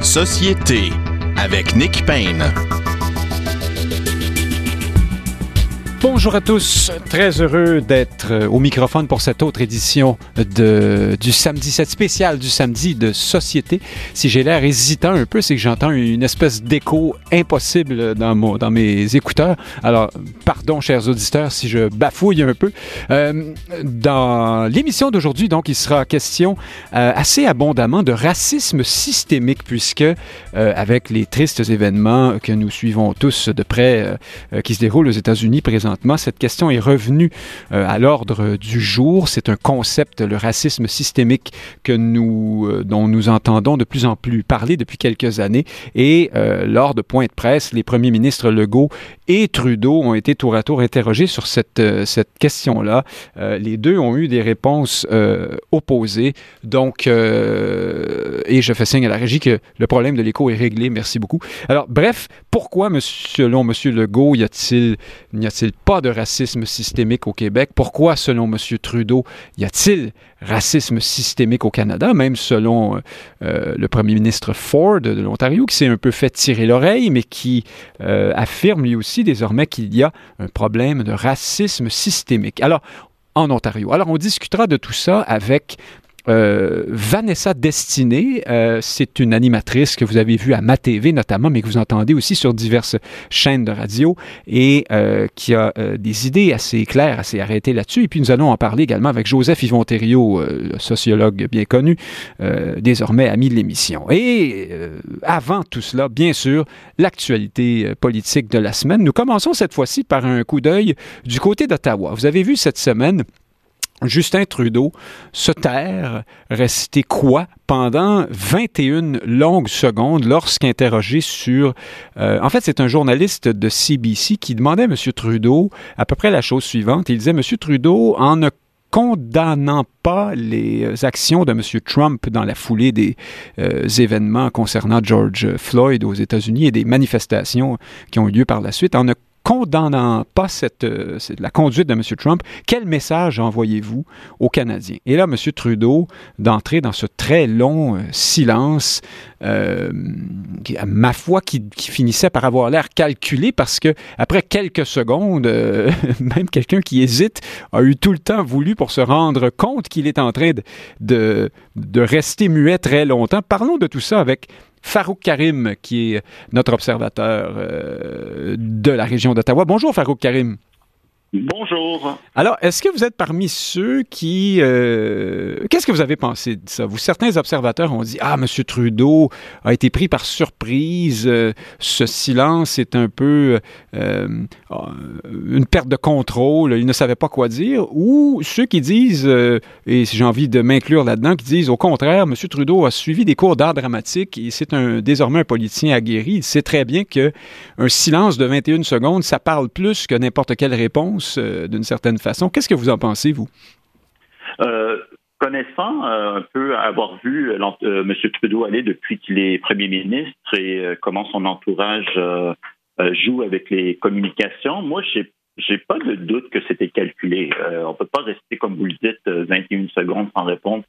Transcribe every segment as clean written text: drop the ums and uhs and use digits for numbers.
Société avec Nick Payne. Bonjour à tous, très heureux d'être au microphone pour cette autre édition du samedi, cette spéciale du samedi de Société. Si j'ai l'air hésitant un peu, c'est que j'entends une espèce d'écho impossible dans mes écouteurs. Alors, pardon, chers auditeurs, si je bafouille un peu. Dans l'émission d'aujourd'hui, donc, il sera question assez abondamment de racisme systémique, puisque avec les tristes événements que nous suivons tous de près, qui se déroulent aux États-Unis présentement, cette question est revenue à l'ordre du jour. C'est un concept, le racisme systémique, dont nous entendons de plus en plus parler depuis quelques années. Et lors de points de presse, les premiers ministres Legault et Trudeau ont été tour à tour interrogés sur cette question-là. Les deux ont eu des réponses opposées. Donc, et je fais signe à la régie que le problème de l'écho est réglé. Merci beaucoup. Alors, bref, pourquoi, selon M. Legault, n'y a-t-il pas de racisme systémique au Québec? Pourquoi, selon M. Trudeau, y a-t-il racisme systémique au Canada? Même selon le premier ministre Ford de l'Ontario, qui s'est un peu fait tirer l'oreille, mais qui affirme lui aussi désormais qu'il y a un problème de racisme systémique. Alors, en Ontario. Alors, on discutera de tout ça avec Vanessa Destinée. C'est une animatrice que vous avez vue à MaTV notamment, mais que vous entendez aussi sur diverses chaînes de radio et qui a des idées assez claires, assez arrêtées là-dessus. Et puis nous allons en parler également avec Joseph Yvon-Thériault, le sociologue bien connu, désormais ami de l'émission. Et avant tout cela, bien sûr, l'actualité politique de la semaine. Nous commençons cette fois-ci par un coup d'œil du côté d'Ottawa. Vous avez vu cette semaine Justin Trudeau se taire, rester quoi pendant 21 longues secondes lorsqu'interrogé sur... en fait, c'est un journaliste de CBC qui demandait à M. Trudeau à peu près la chose suivante. Il disait, M. Trudeau, en ne condamnant pas les actions de M. Trump dans la foulée des événements concernant George Floyd aux États-Unis et des manifestations qui ont eu lieu par la suite, en ne condamnant pas la conduite de M. Trump, quel message envoyez-vous aux Canadiens? Et là, M. Trudeau, d'entrer dans ce très long silence, ma foi, qui finissait par avoir l'air calculé parce que après quelques secondes, même quelqu'un qui hésite a eu tout le temps voulu pour se rendre compte qu'il est en train de rester muet très longtemps. Parlons de tout ça avec Farouk Karim, qui est notre observateur de la région d'Ottawa. Bonjour, Farouk Karim. Bonjour. Alors, est-ce que vous êtes parmi ceux qui... Qu'est-ce que vous avez pensé de ça? Certains observateurs ont dit « Ah, M. Trudeau a été pris par surprise. Ce silence est un peu une perte de contrôle. Il ne savait pas quoi dire. » Ou ceux qui disent, et j'ai envie de m'inclure là-dedans, qui disent au contraire, M. Trudeau a suivi des cours d'art dramatique et c'est désormais un politicien aguerri. Il sait très bien qu'un silence de 21 secondes, ça parle plus que n'importe quelle réponse d'une certaine façon. Qu'est-ce que vous en pensez, vous? Connaissant un peu avoir vu M. Trudeau aller depuis qu'il est premier ministre et comment son entourage joue avec les communications, moi, j'ai pas de doute que c'était calculé. On peut pas rester, comme vous le dites, 21 secondes sans répondre,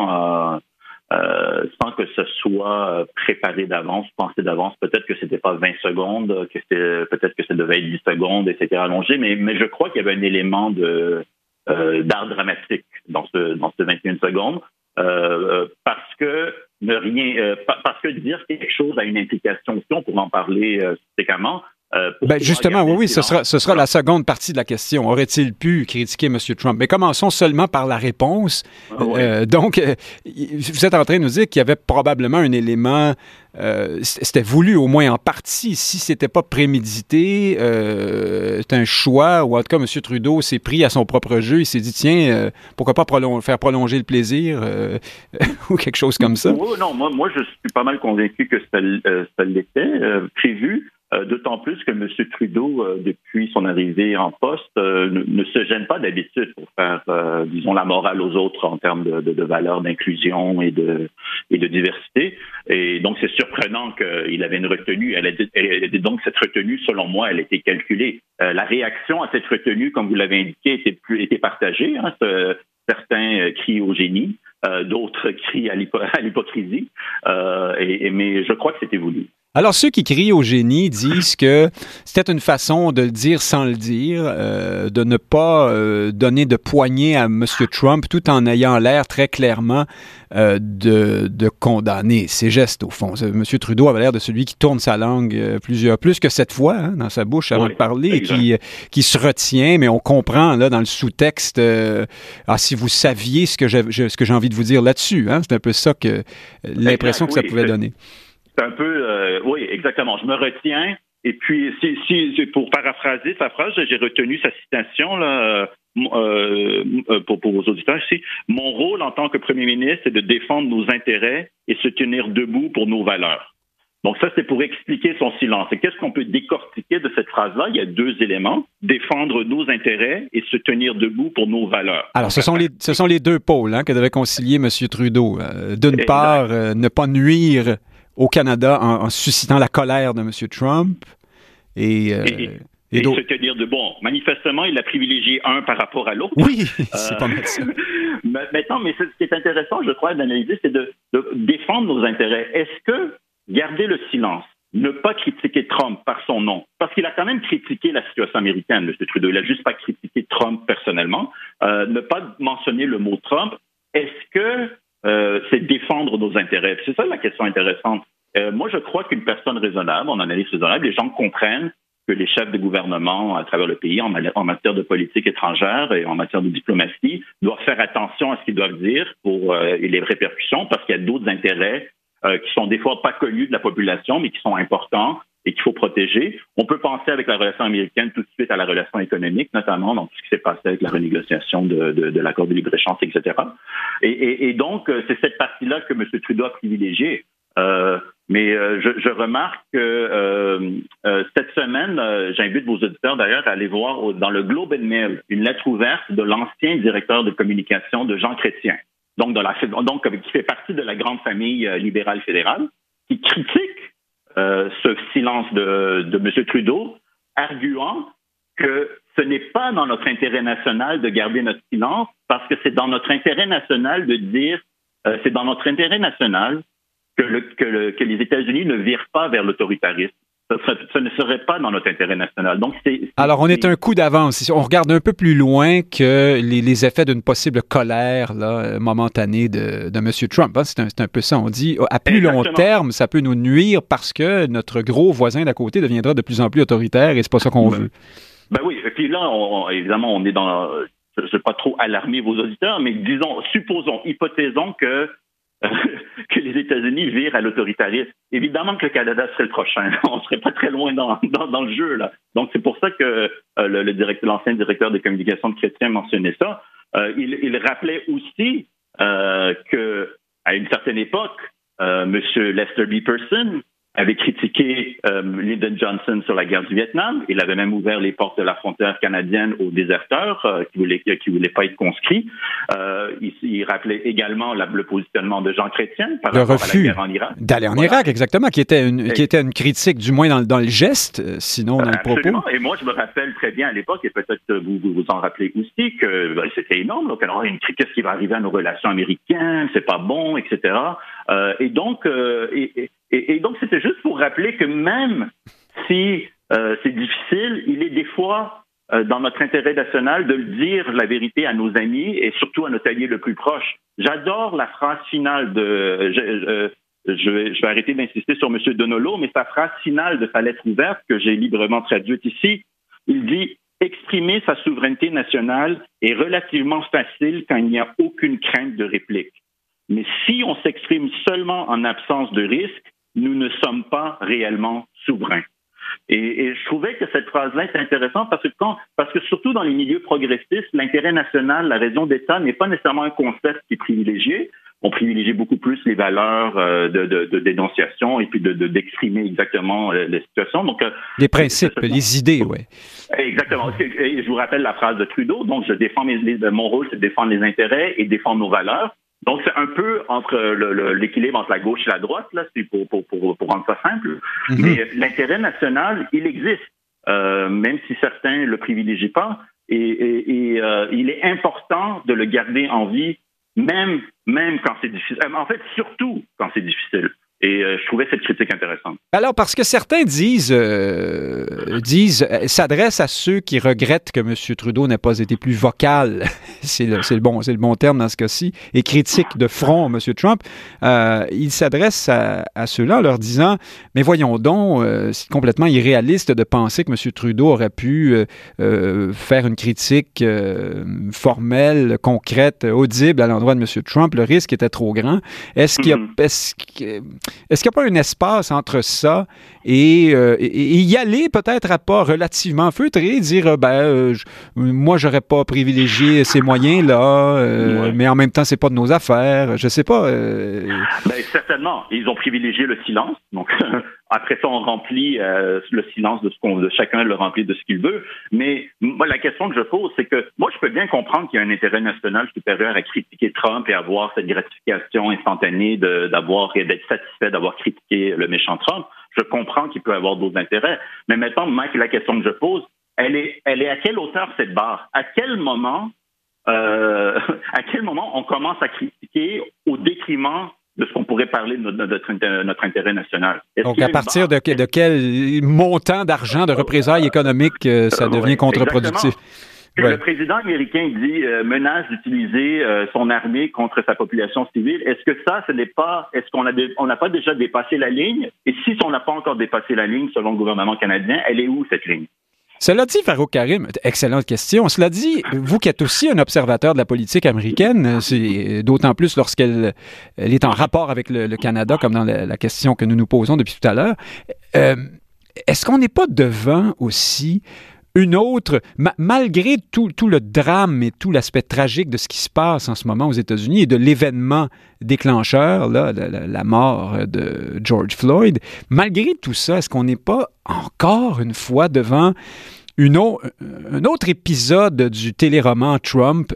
sans que ce soit préparé d'avance, pensé d'avance. Peut-être que c'était pas 20 secondes, peut-être que ça devait être 10 secondes et c'était rallongé, mais je crois qu'il y avait un élément d'art dramatique dans ce 21 secondes, parce que dire quelque chose a une implication aussi, on pourrait en parler fréquemment. Justement, oui, ce sera la seconde partie de la question. Aurait-il pu critiquer M. Trump? Mais commençons seulement par la réponse. Oui. Donc, vous êtes en train de nous dire qu'il y avait probablement un élément, c'était voulu au moins en partie. Si c'était pas prémédité, c'est un choix, ou en tout cas, M. Trudeau s'est pris à son propre jeu. Il s'est dit, tiens, pourquoi pas faire prolonger le plaisir ou quelque chose comme ça? Oui, non, moi je suis pas mal convaincu que ça l'était prévu. D'autant plus que M. Trudeau, depuis son arrivée en poste, ne se gêne pas d'habitude pour faire, disons, la morale aux autres en termes de valeurs d'inclusion et de diversité. Et donc, c'est surprenant qu'il avait une retenue. Donc, cette retenue, selon moi, elle a été calculée. La réaction à cette retenue, comme vous l'avez indiqué, était partagée. Certains crient au génie. d'autres crient à l'hypocrisie, mais je crois que c'était voulu. Alors, ceux qui crient au génie disent que c'était une façon de le dire sans le dire, de ne pas donner de poignée à M. Trump, tout en ayant l'air très clairement de condamner ses gestes, au fond. M. Trudeau avait l'air de celui qui tourne sa langue plus que 7 fois dans sa bouche avant de parler, et qui se retient, mais on comprend là dans le sous-texte, si vous saviez ce que j'ai envie de vous dire là-dessus, c'est un peu ça que l'impression que ça pouvait donner. C'est un peu, oui, exactement. Je me retiens. Et puis, si pour paraphraser sa phrase, j'ai retenu sa citation là, pour vos auditeurs ici. Mon rôle en tant que premier ministre, c'est de défendre nos intérêts et se tenir debout pour nos valeurs. Donc ça, c'est pour expliquer son silence. Et qu'est-ce qu'on peut décortiquer de cette phrase-là? Il y a 2 éléments. Défendre nos intérêts et se tenir debout pour nos valeurs. Alors, ce sont les 2 pôles que devait concilier M. Trudeau. D'une part, ne pas nuire au Canada en suscitant la colère de M. Trump et se tenir de bon. Manifestement, il a privilégié un par rapport à l'autre. Oui, c'est pas mal ça. Maintenant, mais ce qui est intéressant, je crois, d'analyser, c'est de défendre nos intérêts. Est-ce que garder le silence, ne pas critiquer Trump par son nom, parce qu'il a quand même critiqué la situation américaine, M. Trudeau, il n'a juste pas critiqué Trump personnellement, ne pas mentionner le mot Trump, est-ce que c'est défendre nos intérêts? C'est ça la question intéressante. Moi, je crois qu'une personne raisonnable, en analyse raisonnable, les gens comprennent que les chefs de gouvernement à travers le pays, en matière de politique étrangère et en matière de diplomatie, doivent faire attention à ce qu'ils doivent dire pour les répercussions, parce qu'il y a d'autres intérêts qui sont des fois pas connus de la population, mais qui sont importants et qu'il faut protéger. On peut penser avec la relation américaine tout de suite à la relation économique, notamment, donc ce qui s'est passé avec la renégociation de l'accord de libre-échange, etc. Et donc, c'est cette partie-là que M. Trudeau a privilégiée. Mais je remarque que cette semaine, j'invite vos auditeurs d'ailleurs à aller voir dans le Globe and Mail une lettre ouverte de l'ancien directeur de communication de Jean Chrétien, donc qui fait partie de la grande famille libérale fédérale, qui critique ce silence de M. Trudeau, arguant que ce n'est pas dans notre intérêt national de garder notre silence, parce que c'est dans notre intérêt national de dire, c'est dans notre intérêt national que les États-Unis ne virent pas vers l'autoritarisme. Ce ne serait pas dans notre intérêt national. Donc, alors, on est un coup d'avance. On regarde un peu plus loin que les effets d'une possible colère momentanée de M. Trump. C'est un peu ça. On dit, à plus long terme, ça peut nous nuire parce que notre gros voisin d'à côté deviendra de plus en plus autoritaire et c'est pas ça qu'on veut. Ben oui. Et puis là, évidemment, on est dans... Je ne veux pas trop alarmer vos auditeurs, mais hypothésons que les États-Unis virent à l'autoritarisme. Évidemment que le Canada serait le prochain. On ne serait pas très loin dans le jeu, là. Donc, c'est pour ça que l'ancien directeur des communications de Chrétien mentionnait ça. Il rappelait aussi qu'à une certaine époque, M. Lester B. Pearson avait critiqué Lyndon Johnson sur la guerre du Vietnam. Il avait même ouvert les portes de la frontière canadienne aux déserteurs qui voulaient pas être conscrits. Il rappelait également le positionnement de Jean Chrétien par rapport à la guerre en Irak. D'aller en Irak, exactement, qui était une critique, du moins dans le geste, sinon dans le propos. Absolument. Et moi, je me rappelle très bien à l'époque, et peut-être vous vous en rappelez aussi, que c'était énorme. Donc, qu'est-ce qui va arriver à nos relations américaines? C'est pas bon, etc. Et donc, c'était juste pour rappeler que même si c'est difficile, il est des fois dans notre intérêt national de le dire la vérité à nos amis et surtout à notre allié le plus proche. J'adore la phrase finale je vais arrêter d'insister sur M. Donolo, mais sa phrase finale de sa lettre ouverte que j'ai librement traduite ici, il dit « Exprimer sa souveraineté nationale est relativement facile quand il n'y a aucune crainte de réplique. Mais si on s'exprime seulement en absence de risque, nous ne sommes pas réellement souverains. » Et je trouvais que cette phrase-là est intéressante parce que surtout dans les milieux progressistes, l'intérêt national, la raison d'État n'est pas nécessairement un concept qui est privilégié. On privilégie beaucoup plus les valeurs de dénonciation et puis d'exprimer exactement les situations. Donc, les principes, les idées, oui. Exactement. Et je vous rappelle la phrase de Trudeau. Donc, je défends mon rôle, c'est de défendre les intérêts et défendre nos valeurs. Donc, c'est un peu entre l'équilibre entre la gauche et la droite, là, c'est pour rendre ça simple. Mm-hmm. Mais l'intérêt national, il existe, même si certains ne le privilégient pas. Et il est important de le garder en vie même quand c'est difficile. En fait, surtout quand c'est difficile. Et je trouvais cette critique intéressante. Alors, parce que certains s'adressent à ceux qui regrettent que M. Trudeau n'ait pas été plus vocal, c'est le bon terme dans ce cas-ci, et critique de front M. Trump. Ils s'adressent à ceux-là en leur disant, mais voyons donc, c'est complètement irréaliste de penser que M. Trudeau aurait pu faire une critique formelle, concrète, audible à l'endroit de M. Trump. Le risque était trop grand. Est-ce qu'il n'y a pas un espace entre ça et y aller peut-être à pas relativement feutré, dire moi j'aurais pas privilégié ces moyens-là, mais en même temps c'est pas de nos affaires, je sais pas. Certainement, ils ont privilégié le silence. Donc après ça on remplit le silence de chacun le remplit de ce qu'il veut. Mais moi la question que je pose c'est que moi je peux bien comprendre qu'il y a un intérêt national supérieur à critiquer Trump et avoir cette gratification instantanée d'être satisfait d'avoir critiqué le méchant Trump. Je comprends qu'il peut y avoir d'autres intérêts. Mais maintenant, Mike, la question que je pose, elle est à quelle hauteur cette barre? À quel moment on commence à critiquer au détriment de ce qu'on pourrait parler de notre intérêt national? Donc, à partir de quel montant d'argent de représailles économiques ça devient contre-productif? Exactement. Le président américain dit menace d'utiliser son armée contre sa population civile. Est-ce que ce n'est pas, est-ce qu'on n'a pas déjà dépassé la ligne? Et si on n'a pas encore dépassé la ligne, selon le gouvernement canadien, elle est où cette ligne? Cela dit, Farouk Karim, excellente question. Cela dit, vous qui êtes aussi un observateur de la politique américaine, c'est d'autant plus lorsqu'elle est en rapport avec le Canada, comme dans la question que nous nous posons depuis tout à l'heure, est-ce qu'on n'est pas devant aussi une autre, malgré tout le drame et tout l'aspect tragique de ce qui se passe en ce moment aux États-Unis et de l'événement déclencheur, là, la mort de George Floyd, malgré tout ça, est-ce qu'on n'est pas encore une fois devant un autre épisode du téléroman Trump?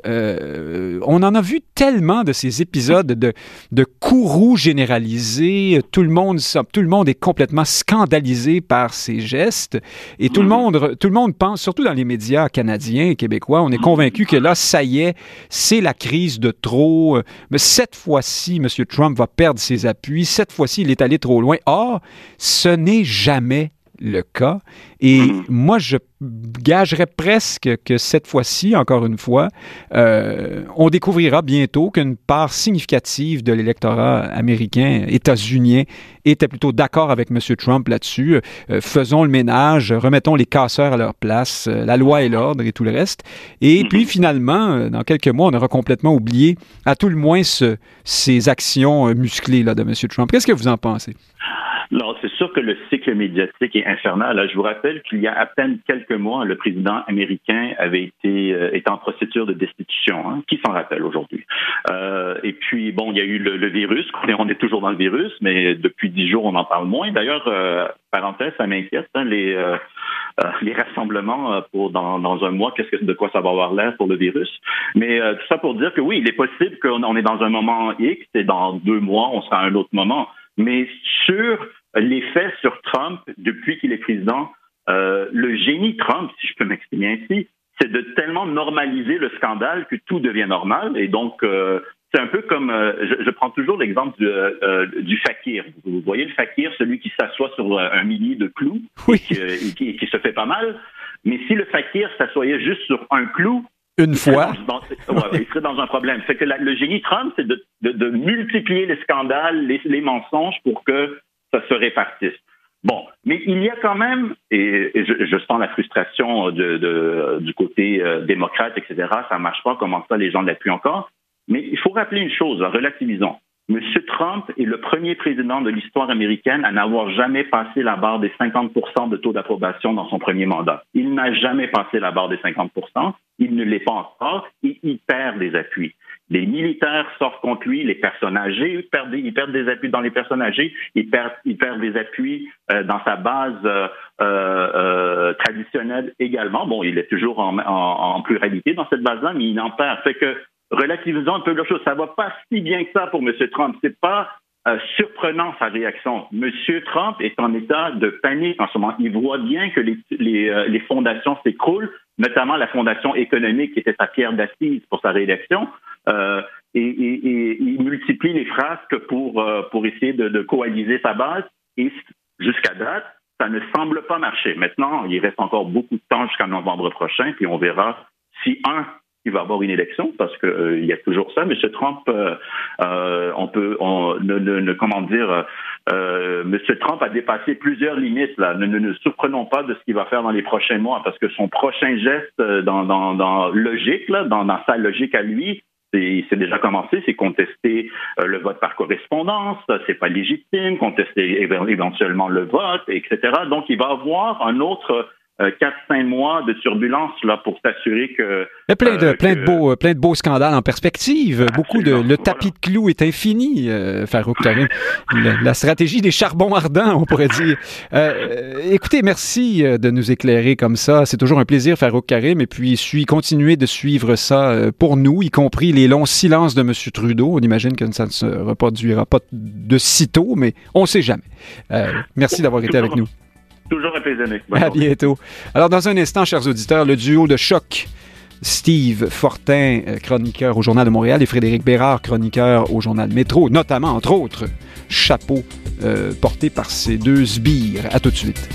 On en a vu tellement de ces épisodes de courroux généralisés. Tout le monde est complètement scandalisé par ces gestes. Et tout le monde pense, surtout dans les médias canadiens et québécois, on est convaincu que là, ça y est, c'est la crise de trop. Mais cette fois-ci, M. Trump va perdre ses appuis. Cette fois-ci, il est allé trop loin. Or, ce n'est jamais le cas. Et moi, je gagerais presque que cette fois-ci, encore une fois, on découvrira bientôt qu'une part significative de l'électorat américain, états-unien, était plutôt d'accord avec M. Trump là-dessus. Faisons le ménage, remettons les casseurs à leur place, la loi et l'ordre et tout le reste. Et puis finalement, dans quelques mois, on aura complètement oublié, à tout le moins, ces actions musclées là, de M. Trump. Qu'est-ce que vous en pensez? Non, c'est sûr que le cycle médiatique est infernal. Là, je vous rappelle qu'il y a à peine quelques mois, le président américain avait était en procédure de destitution. Hein. Qui s'en rappelle aujourd'hui? Et puis, bon, il y a eu le virus. On est toujours dans le virus, mais depuis 10 jours, on en parle moins. D'ailleurs, parenthèse, ça m'inquiète, hein, les rassemblements dans un mois, de quoi ça va avoir l'air pour le virus. Mais tout ça pour dire que oui, il est possible qu'on est dans un moment X et dans 2 mois, on sera à un autre moment. Mais sur l'effet sur Trump depuis qu'il est président, le génie Trump, si je peux m'exprimer ainsi, c'est de tellement normaliser le scandale que tout devient normal. Et donc, c'est un peu comme, je prends toujours l'exemple du fakir. Vous voyez le fakir, celui qui s'assoit sur un millier de clous et qui se fait pas mal. Mais si le fakir s'assoyait juste sur un clou, une fois, il serait dans un problème. Fait que le génie Trump, c'est de multiplier les scandales, les mensonges pour que ça se répartisse. Bon, mais il y a quand même, et je sens la frustration du côté démocrate, etc. Ça marche pas, comment ça les gens l'appuient encore. Mais il faut rappeler une chose, relativisons. M. Trump est le premier président de l'histoire américaine à n'avoir jamais passé la barre des 50% de taux d'approbation dans son premier mandat. Il n'a jamais passé la barre des 50%. Il ne l'est pas encore et il perd des appuis. Les militaires sortent contre lui, les personnes âgées ils perdent des appuis dans les personnes âgées, ils perdent des appuis dans sa base traditionnelle également. Bon, il est toujours en pluralité dans cette base-là, mais il en perd. Fait que relativisons un peu la chose. Ça va pas si bien que ça pour M. Trump. C'est pas surprenant sa réaction. M. Trump est en état de panique en ce moment. Il voit bien que les fondations s'écroulent, notamment la fondation économique qui était sa pierre d'assise pour sa réélection. et il multiplie les frasques pour essayer de coaliser sa base. Et jusqu'à date, ça ne semble pas marcher. Maintenant, il reste encore beaucoup de temps jusqu'à novembre prochain, puis on verra si il va y avoir une élection, parce que il y a toujours ça. M. Trump, M. Trump a dépassé plusieurs limites. Là. Ne surprenons pas de ce qu'il va faire dans les prochains mois, parce que son prochain geste dans logique, là, dans sa logique à lui, c'est déjà commencé, c'est contester le vote par correspondance, c'est pas légitime, contester éventuellement le vote, etc. Donc, il va avoir un autre 4-5 mois de turbulence là pour s'assurer que plein de beaux scandales en perspective. Beaucoup le tapis de clous est infini, Farouk Karim. La stratégie des charbons ardents, on pourrait dire. Écoutez, merci de nous éclairer comme ça. C'est toujours un plaisir, Farouk Karim, et puis continuer de suivre ça pour nous, y compris les longs silences de M. Trudeau. On imagine que ça ne se reproduira pas de sitôt, mais on ne sait jamais. Merci d'avoir été avec nous. Toujours un plaisir, Nick. À bientôt. Alors, dans un instant, chers auditeurs, le duo de choc, Steve Fortin, chroniqueur au Journal de Montréal, et Frédéric Bérard, chroniqueur au Journal Métro, notamment, entre autres, chapeau porté par ces deux sbires. À tout de suite.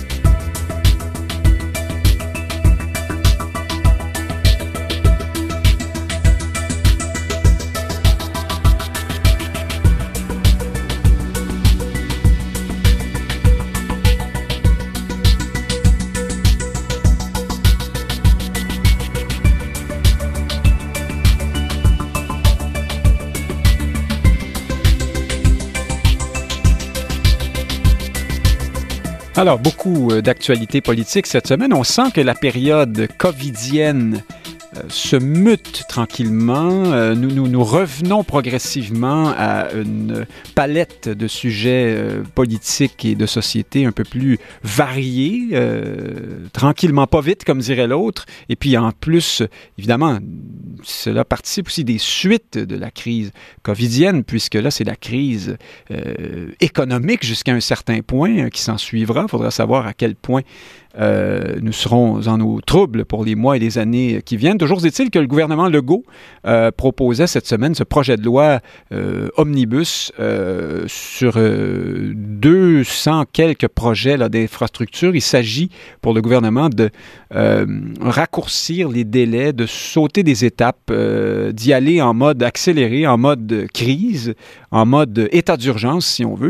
Alors, beaucoup d'actualités politiques cette semaine. On sent que la période covidienne se mute tranquillement. Nous revenons progressivement à une palette de sujets politiques et de société un peu plus variés, tranquillement, pas vite, comme dirait l'autre. Et puis, en plus, évidemment, cela participe aussi des suites de la crise covidienne, puisque là, c'est la crise économique jusqu'à un certain point qui s'en suivra. Il faudra savoir à quel point nous serons en eau trouble pour les mois et les années qui viennent. Toujours est-il que le gouvernement Legault proposait cette semaine ce projet de loi omnibus sur 200 quelques projets là, d'infrastructures. Il s'agit pour le gouvernement de raccourcir les délais, de sauter des étapes, d'y aller en mode accéléré, en mode crise, en mode état d'urgence, si on veut.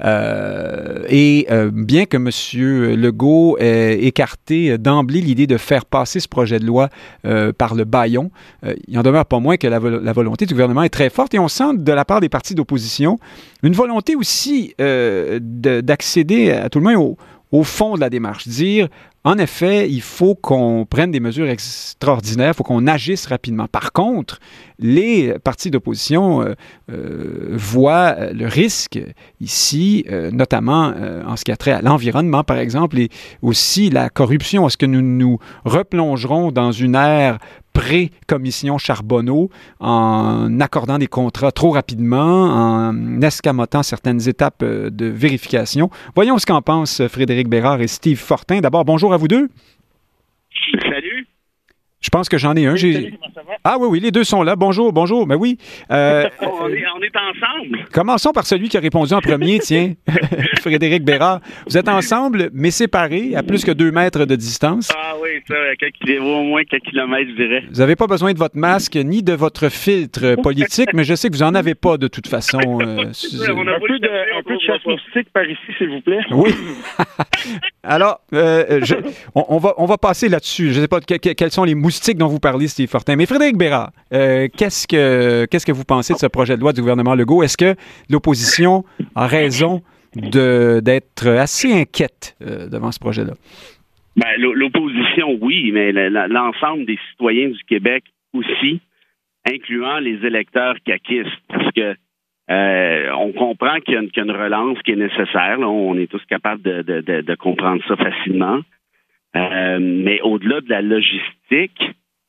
Et bien que M. Legault ait écarté d'emblée l'idée de faire passer ce projet de loi par le bâillon, il n'en demeure pas moins que la volonté du gouvernement est très forte, et on sent de la part des partis d'opposition une volonté aussi d'accéder à tout le moins au fond de la démarche, dire en effet, il faut qu'on prenne des mesures extraordinaires, il faut qu'on agisse rapidement. Par contre, les partis d'opposition voient le risque ici, notamment en ce qui a trait à l'environnement, par exemple, et aussi la corruption. Est-ce que nous nous replongerons dans une ère pré-commission Charbonneau en accordant des contrats trop rapidement, en escamotant certaines étapes de vérification? Voyons ce qu'en pensent Frédéric Bérard et Steve Fortin. D'abord, bonjour à vous deux. Salut. Je pense que j'en ai un. Salut, comment ça va? Ah oui, les deux sont là. Bonjour. Ben oui. On est ensemble. Commençons par celui qui a répondu en premier, tiens, Frédéric Bérard. Vous êtes ensemble, mais séparés, à plus que 2 mètres de distance. Ah oui, ça, au moins quelques kilomètres, je dirais. Vous n'avez pas besoin de votre masque ni de votre filtre politique, mais je sais que vous n'en avez pas de toute façon. On a un peu de chasse moustique par ici, s'il vous plaît. Oui. Alors, on va passer là-dessus. Je ne sais pas quels sont les moustiques dont vous parlez, Steve Fortin. Mais Frédéric Bérard, qu'est-ce que vous pensez de ce projet de loi du gouvernement Legault? Est-ce que l'opposition a raison d'être assez inquiète devant ce projet-là? Ben, l'opposition, oui, mais l'ensemble des citoyens du Québec aussi, incluant les électeurs caquistes, parce que on comprend qu'il y a une relance qui est nécessaire. Là, on est tous capables de comprendre ça facilement. Mais au-delà de la logistique,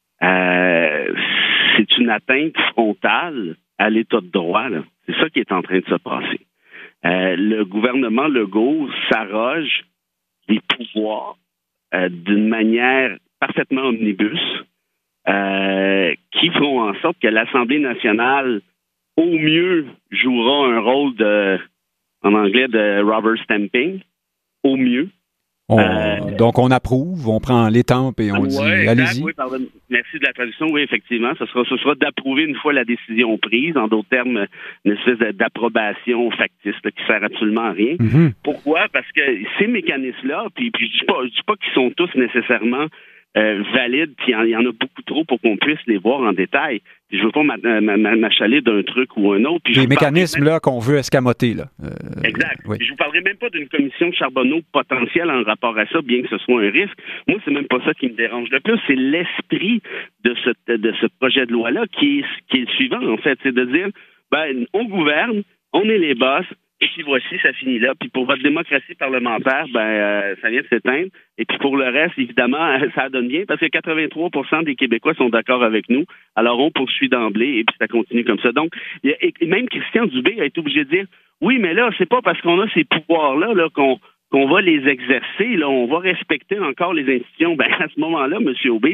c'est une atteinte frontale à l'état de droit. Là. C'est ça qui est en train de se passer. Le gouvernement Legault s'arroge des pouvoirs d'une manière parfaitement omnibus. qui feront en sorte que l'Assemblée nationale, au mieux, jouera un rôle en anglais, de rubber stamping, au mieux. Donc, on approuve, on prend l'étampe et on dit allez-y. Oui, pardon. Merci de la traduction. Oui, effectivement, ce sera d'approuver une fois la décision prise. En d'autres termes, une espèce d'approbation factice là, qui sert absolument à rien. Mm-hmm. Pourquoi? Parce que ces mécanismes-là, puis je dis pas qu'ils sont tous nécessairement valides, puis il y en a beaucoup trop pour qu'on puisse les voir en détail. Puis je veux pas m'achaler d'un truc ou un autre. Puis les mécanismes là qu'on veut escamoter. Là. Exact. Oui. Je vous parlerai même pas d'une commission Charbonneau potentielle en rapport à ça, bien que ce soit un risque. Moi, c'est même pas ça qui me dérange le plus. C'est l'esprit de ce projet de loi-là qui est le suivant, en fait. C'est de dire, on gouverne, on est les boss, et puis voici, ça finit là. Puis pour votre démocratie parlementaire, ça vient de s'éteindre. Et puis pour le reste, évidemment, ça donne bien parce que 83% des Québécois sont d'accord avec nous. Alors on poursuit d'emblée et puis ça continue comme ça. Donc, et même Christian Dubé a été obligé de dire, oui, mais là, c'est pas parce qu'on a ces pouvoirs-là là, qu'on va les exercer. Là, on va respecter encore les institutions. À ce moment-là, M. Dubé,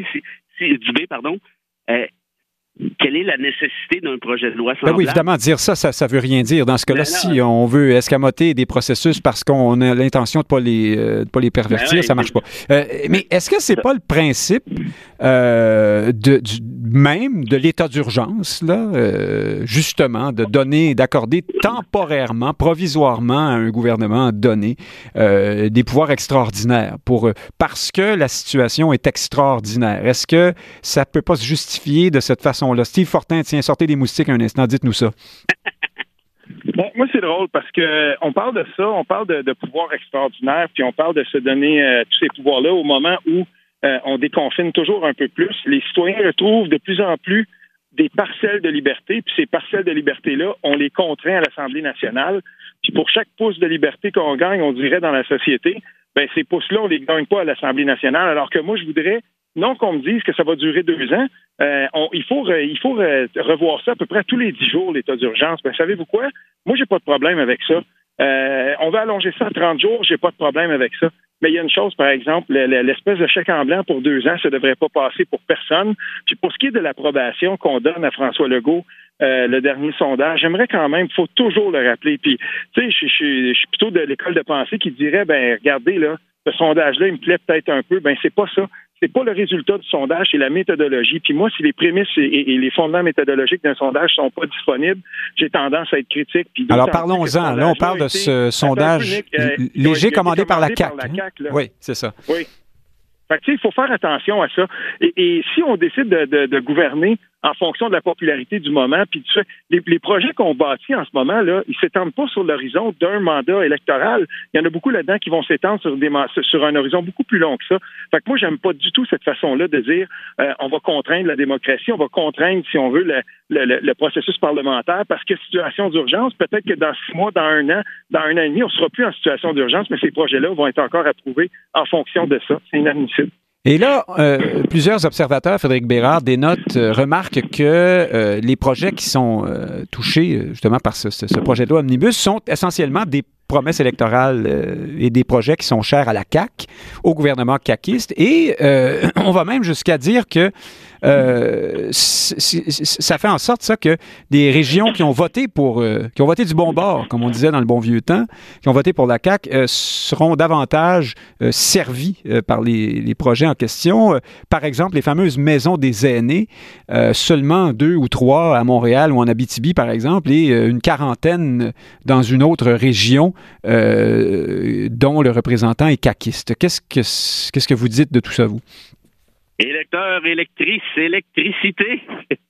quelle est la nécessité d'un projet de loi semblable? Oui, évidemment, dire ça veut rien dire. Dans ce cas-là, si on veut escamoter des processus parce qu'on a l'intention de pas les pervertir, ça marche pas. Mais est-ce que c'est pas le principe même de l'état d'urgence, là, justement, d'accorder temporairement, provisoirement à un gouvernement donné des pouvoirs extraordinaires parce que la situation est extraordinaire? Est-ce que ça peut pas se justifier de cette façon? Là. Steve Fortin, tiens, sortez des moustiques un instant, dites-nous ça. Bon, moi, c'est drôle parce que on parle de ça, on parle de pouvoir extraordinaire, puis on parle de se donner tous ces pouvoirs-là au moment où on déconfine toujours un peu plus. Les citoyens retrouvent de plus en plus des parcelles de liberté, puis ces parcelles de liberté-là, on les contraint à l'Assemblée nationale. Puis pour chaque pouce de liberté qu'on gagne, on dirait dans la société, ces pouces-là, on les gagne pas à l'Assemblée nationale, alors que moi, je voudrais non qu'on me dise que ça va durer 2 ans. Il faut revoir ça à peu près tous les 10 jours, l'état d'urgence. Savez-vous quoi? Moi, j'ai pas de problème avec ça. On va allonger ça à 30 jours, j'ai pas de problème avec ça. Mais il y a une chose, par exemple, l'espèce de chèque en blanc pour 2 ans, ça devrait pas passer pour personne. Puis pour ce qui est de l'approbation qu'on donne à François Legault, le dernier sondage, j'aimerais quand même, il faut toujours le rappeler. Puis, tu sais, je suis plutôt de l'école de pensée qui dirait, regardez, là, ce sondage-là, il me plaît peut-être un peu. C'est pas ça. C'est pas le résultat du sondage, c'est la méthodologie. Puis moi, si les prémices et les fondements méthodologiques d'un sondage sont pas disponibles, j'ai tendance à être critique. Puis alors parlons-en. Là, on parle de ce sondage léger commandé par la CAQ. Oui, c'est ça. Oui. Fait que, il faut faire attention à ça. Et si on décide de gouverner en fonction de la popularité du moment, puis les projets qu'on bâtit en ce moment, là, ils s'étendent pas sur l'horizon d'un mandat électoral. Il y en a beaucoup là-dedans qui vont s'étendre sur un horizon beaucoup plus long que ça. Fait que moi, j'aime pas du tout cette façon-là de dire on va contraindre la démocratie, on va contraindre, si on veut, le processus parlementaire, parce que situation d'urgence, peut-être que dans 6 mois, dans 1 an, dans 1 an et demi, on sera plus en situation d'urgence, mais ces projets-là vont être encore approuvés en fonction de ça. C'est inadmissible. Et là, plusieurs observateurs, Frédéric Bérard, remarquent que les projets qui sont touchés justement par ce projet de loi Omnibus sont essentiellement des promesses électorales et des projets qui sont chers à la CAQ, au gouvernement caquiste. Et on va même jusqu'à dire que ça fait en sorte ça que des régions qui ont voté du bon bord, comme on disait dans le bon vieux temps, qui ont voté pour la CAQ, seront davantage servis par les projets en question. Par exemple, les fameuses maisons des aînés, seulement 2 ou 3 à Montréal ou en Abitibi, par exemple, et une quarantaine dans une autre région dont le représentant est caquiste. Qu'est-ce que vous dites de tout ça, vous? Électeur, électricité.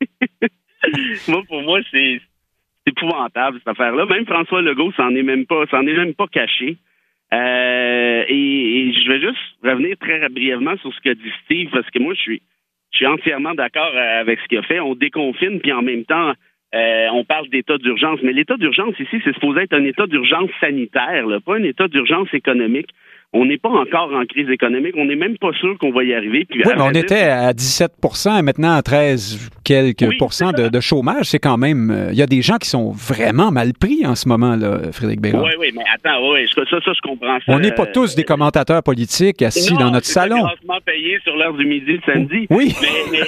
Pour moi, c'est épouvantable, cette affaire-là. Même François Legault s'en est même pas caché. Et je vais juste revenir très brièvement sur ce que dit Steve, parce que moi, je suis entièrement d'accord avec ce qu'il a fait. On déconfine, puis en même temps, on parle d'état d'urgence. Mais l'état d'urgence ici, c'est supposé être un état d'urgence sanitaire, là, pas un état d'urgence économique. On n'est pas encore en crise économique. On n'est même pas sûr qu'on va y arriver. Puis, oui, mais on était à 17 et maintenant à 13 quelques pourcents de chômage. C'est quand même... Il y a des gens qui sont vraiment mal pris en ce moment, là, Frédéric Bérard. Oui, mais attends, ça, je comprends ça. On n'est pas tous des commentateurs politiques assis dans notre salon. Grassement payés sur l'heure du midi de samedi. Oui. Mais...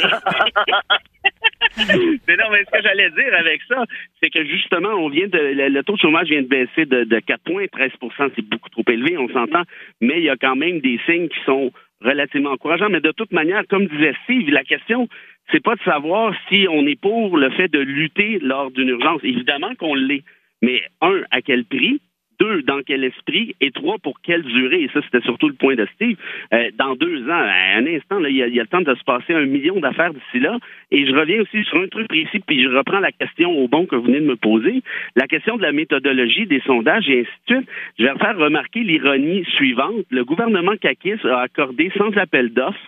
mais non, mais ce que j'allais dire avec ça, c'est que justement, le taux de chômage vient de baisser de 4 points, 13 %, c'est beaucoup trop élevé, on s'entend, mais il y a quand même des signes qui sont relativement encourageants. Mais de toute manière, comme disait Steve, la question, c'est pas de savoir si on est pour le fait de lutter lors d'une urgence. Évidemment qu'on l'est. Mais 1, à quel prix? 2, dans quel esprit? Et 3, pour quelle durée? Et ça, c'était surtout le point de Steve. Dans 2 ans, à un instant, là, il y a le temps de se passer 1 million d'affaires d'ici là. Et je reviens aussi sur un truc précis, puis je reprends la question au bon que vous venez de me poser. La question de la méthodologie des sondages et ainsi de suite. Je vais faire remarquer l'ironie suivante. Le gouvernement caquiste a accordé sans appel d'offres,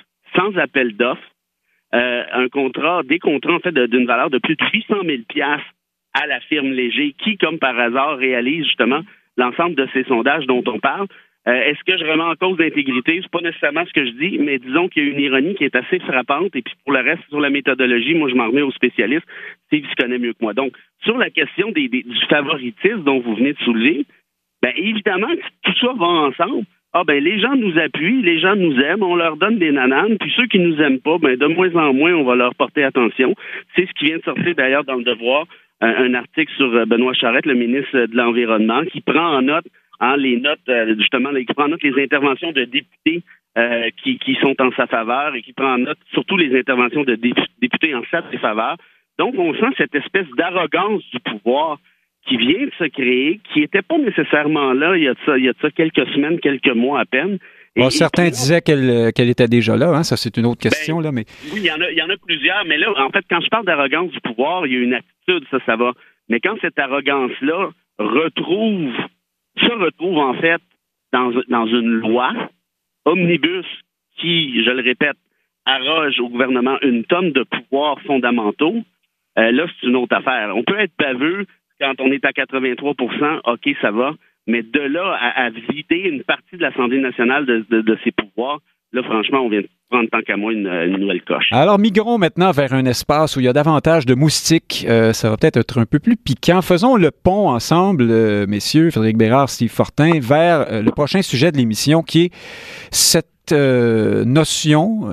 des contrats en fait d'une valeur de plus de 800 000 $ à la firme Léger, qui, comme par hasard, réalise justement l'ensemble de ces sondages dont on parle. Est-ce que je remets en cause l'intégrité? C'est pas nécessairement ce que je dis, mais disons qu'il y a une ironie qui est assez frappante. Et puis pour le reste, sur la méthodologie, moi, je m'en remets aux spécialistes. Steve s'y connaît mieux que moi. Donc, sur la question du favoritisme dont vous venez de soulever, bien évidemment, tout ça va ensemble. Les gens nous appuient, les gens nous aiment, on leur donne des nananes, puis ceux qui nous aiment pas, de moins en moins, on va leur porter attention. C'est ce qui vient de sortir d'ailleurs dans Le Devoir, un article sur Benoît Charette, le ministre de l'Environnement, qui prend en note qui prend en note les interventions de députés qui sont en sa faveur et qui prend en note surtout les interventions de députés en sa défaveur. Donc, on sent cette espèce d'arrogance du pouvoir qui vient de se créer, qui n'était pas nécessairement là il y a de ça quelques semaines, quelques mois à peine. Certains disaient qu'elle était déjà là, hein? Ça c'est une autre question. Là, mais... Oui, il y en a plusieurs, mais là, en fait, quand je parle d'arrogance du pouvoir, il y a une attitude, ça va. Mais quand cette arrogance-là se retrouve en fait dans une loi omnibus qui, je le répète, arroge au gouvernement une tonne de pouvoirs fondamentaux, là, c'est une autre affaire. On peut être baveux quand on est à 83 %, OK, ça va, mais de là à vider une partie de l'Assemblée nationale de ses pouvoirs, là, franchement, on vient de prendre tant qu'à moi une nouvelle coche. Alors, migrons maintenant vers un espace où il y a davantage de moustiques. Ça va peut-être être un peu plus piquant. Faisons le pont ensemble, messieurs, Frédéric Bérard, Steve Fortin, vers le prochain sujet de l'émission, qui est cette notion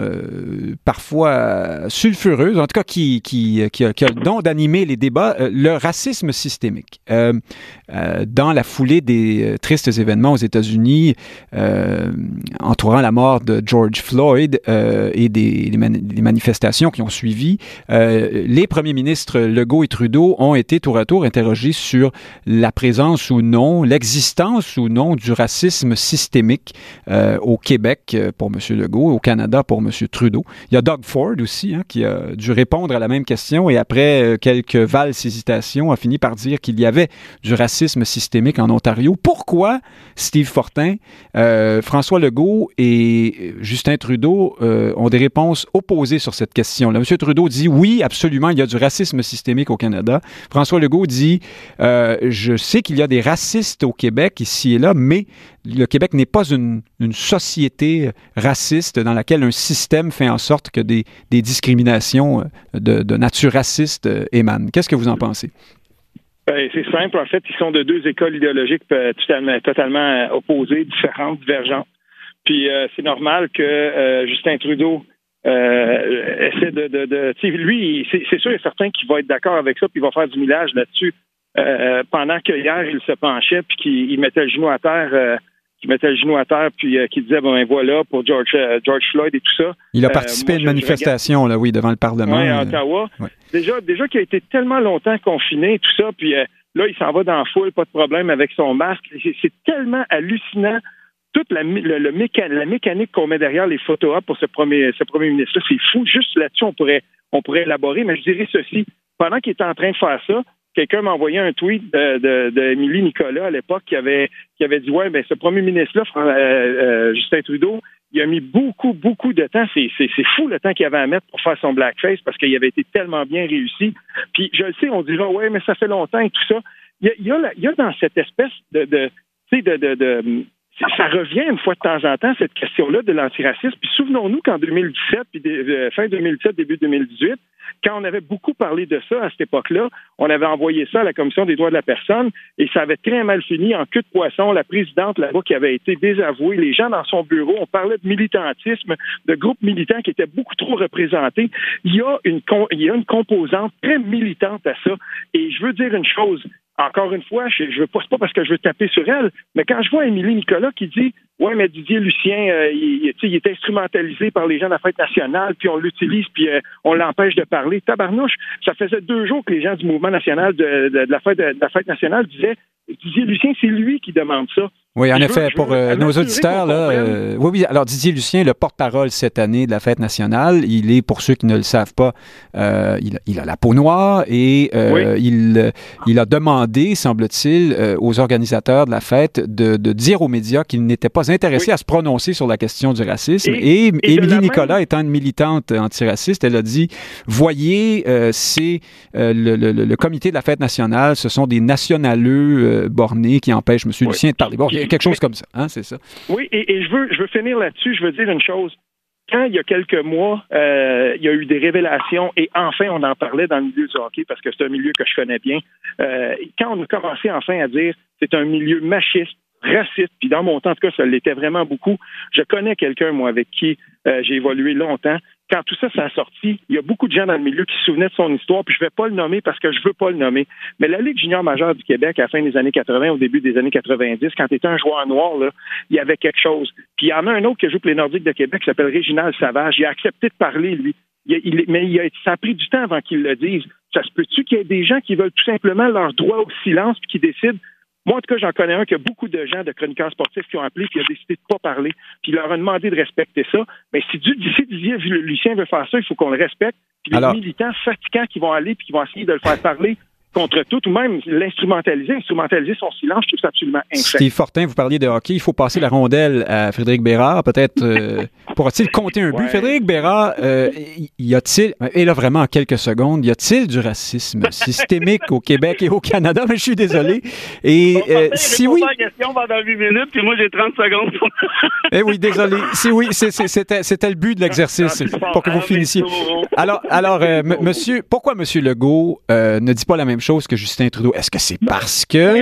parfois sulfureuse, en tout cas qui a le don d'animer les débats, le racisme systémique. Dans la foulée des tristes événements aux États-Unis entourant la mort de George Floyd et des manifestations qui ont suivi, les premiers ministres Legault et Trudeau ont été tour à tour interrogés sur la présence ou non, l'existence ou non du racisme systémique au Québec pour M. Legault, au Canada pour M. Trudeau. Il y a Doug Ford aussi, qui a dû répondre à la même question et après quelques valses hésitations a fini par dire qu'il y avait du racisme systémique en Ontario. Pourquoi, Steve Fortin, François Legault et Justin Trudeau ont des réponses opposées sur cette question-là? M. Trudeau dit oui, absolument, il y a du racisme systémique au Canada. François Legault dit je sais qu'il y a des racistes au Québec ici et là, mais le Québec n'est pas une société raciste dans laquelle un système fait en sorte que des discriminations de nature raciste émanent. Qu'est-ce que vous en pensez? C'est simple. En fait, ils sont de deux écoles idéologiques totalement opposées, différentes, divergentes. Puis c'est normal que Justin Trudeau essaie lui, c'est sûr et certain qu'il va être d'accord avec ça, puis il va faire du millage là-dessus. Pendant que hier, il se penchait, puis qu'il mettait le genou à terre... puis qui disait, voilà, pour George Floyd et tout ça. Il a participé à une manifestation, là, oui, devant le Parlement. Oui, à Ottawa. Ouais. Déjà qu'il a été tellement longtemps confiné, tout ça, puis là, il s'en va dans la foule, pas de problème avec son masque. C'est tellement hallucinant, toute la mécanique qu'on met derrière les photos pour ce premier ministre-là. C'est fou. Juste là-dessus, on pourrait élaborer, mais je dirais ceci. Pendant qu'il était en train de faire ça, quelqu'un m'a envoyé un tweet de Émilie Nicolas à l'époque qui avait dit ce premier ministre-là, Justin Trudeau, il a mis beaucoup de temps. C'est fou le temps qu'il avait à mettre pour faire son blackface parce qu'il avait été tellement bien réussi. Puis je le sais, on dira ouais, mais ça fait longtemps et tout ça. Il y a dans cette espèce ça revient une fois de temps en temps, cette question-là de l'antiracisme. Puis souvenons-nous qu'en 2017, puis fin 2017, début 2018, quand on avait beaucoup parlé de ça à cette époque-là, on avait envoyé ça à la Commission des droits de la personne et ça avait très mal fini en queue de poisson. La présidente là-bas qui avait été désavouée, les gens dans son bureau, on parlait de militantisme, de groupes militants qui étaient beaucoup trop représentés. Il y a une composante très militante à ça. Et je veux dire une chose, encore une fois, je veux pas, c'est pas parce que je veux taper sur elle, mais quand je vois Émilie Nicolas qui dit « Ouais, mais Didier Lucien, il est instrumentalisé par les gens de la Fête nationale, puis on l'utilise, puis on l'empêche de parler. » Tabarnouche, ça faisait 2 jours que les gens du mouvement national de la Fête nationale disaient « Didier Lucien, c'est lui qui demande ça. » Oui, en effet, pour nos auditeurs, là, oui, alors Didier Lucien, le porte-parole cette année de la Fête nationale, il est, pour ceux qui ne le savent pas, il a la peau noire et il a demandé, semble-t-il, aux organisateurs de la fête de dire aux médias qu'ils n'étaient pas intéressés à se prononcer sur la question du racisme. Et Émilie Nicolas, étant une militante antiraciste, elle a dit, voyez, c'est le comité de la Fête nationale, ce sont des nationaleux bornés qui empêchent M. Lucien de parler. Bon, quelque chose comme ça, hein, c'est ça. Oui, et je veux finir là-dessus. Je veux dire une chose. Quand, il y a quelques mois, il y a eu des révélations, et enfin, on en parlait dans le milieu du hockey, parce que c'est un milieu que je connais bien, quand on a commencé enfin à dire c'est un milieu machiste, raciste, puis dans mon temps, en tout cas, ça l'était vraiment beaucoup. Je connais quelqu'un, moi, avec qui j'ai évolué longtemps. Quand tout ça a sorti, il y a beaucoup de gens dans le milieu qui se souvenaient de son histoire, puis je vais pas le nommer parce que je veux pas le nommer. Mais la Ligue junior majeure du Québec, à la fin des années 80, au début des années 90, quand tu étais un joueur noir, là, il y avait quelque chose. Puis il y en a un autre qui joue pour les Nordiques de Québec qui s'appelle Réginald Savage. Il a accepté de parler, lui. Ça a pris du temps avant qu'il le dise. Ça se peut-tu qu'il y ait des gens qui veulent tout simplement leur droit au silence puis qui décident. Moi, en tout cas, j'en connais un qui a beaucoup de gens de chroniqueurs sportifs qui ont appelé et qui a décidé de ne pas parler. Puis il leur a demandé de respecter ça. Mais si Didier Lucien veut faire ça, il faut qu'on le respecte. Puis les militants fatigants qui vont aller puis qui vont essayer de le faire parler contre tout, ou même instrumentaliser son silence, je trouve ça absolument infect. Steve Fortin, vous parliez de hockey, il faut passer la rondelle à Frédéric Bérard, peut-être pourra-t-il compter un but? Ouais. Frédéric Bérard, y a-t-il, et là vraiment en quelques secondes, y a-t-il du racisme systémique au Québec et au Canada? Mais je suis désolé. Et si oui... la question pendant 8 minutes, puis moi j'ai 30 secondes. Eh oui, désolé. Si oui, c'était le but de l'exercice, pour que vous finissiez. Alors, monsieur, pourquoi M. Legault ne dit pas la même chose que Justin Trudeau? Est-ce que c'est parce que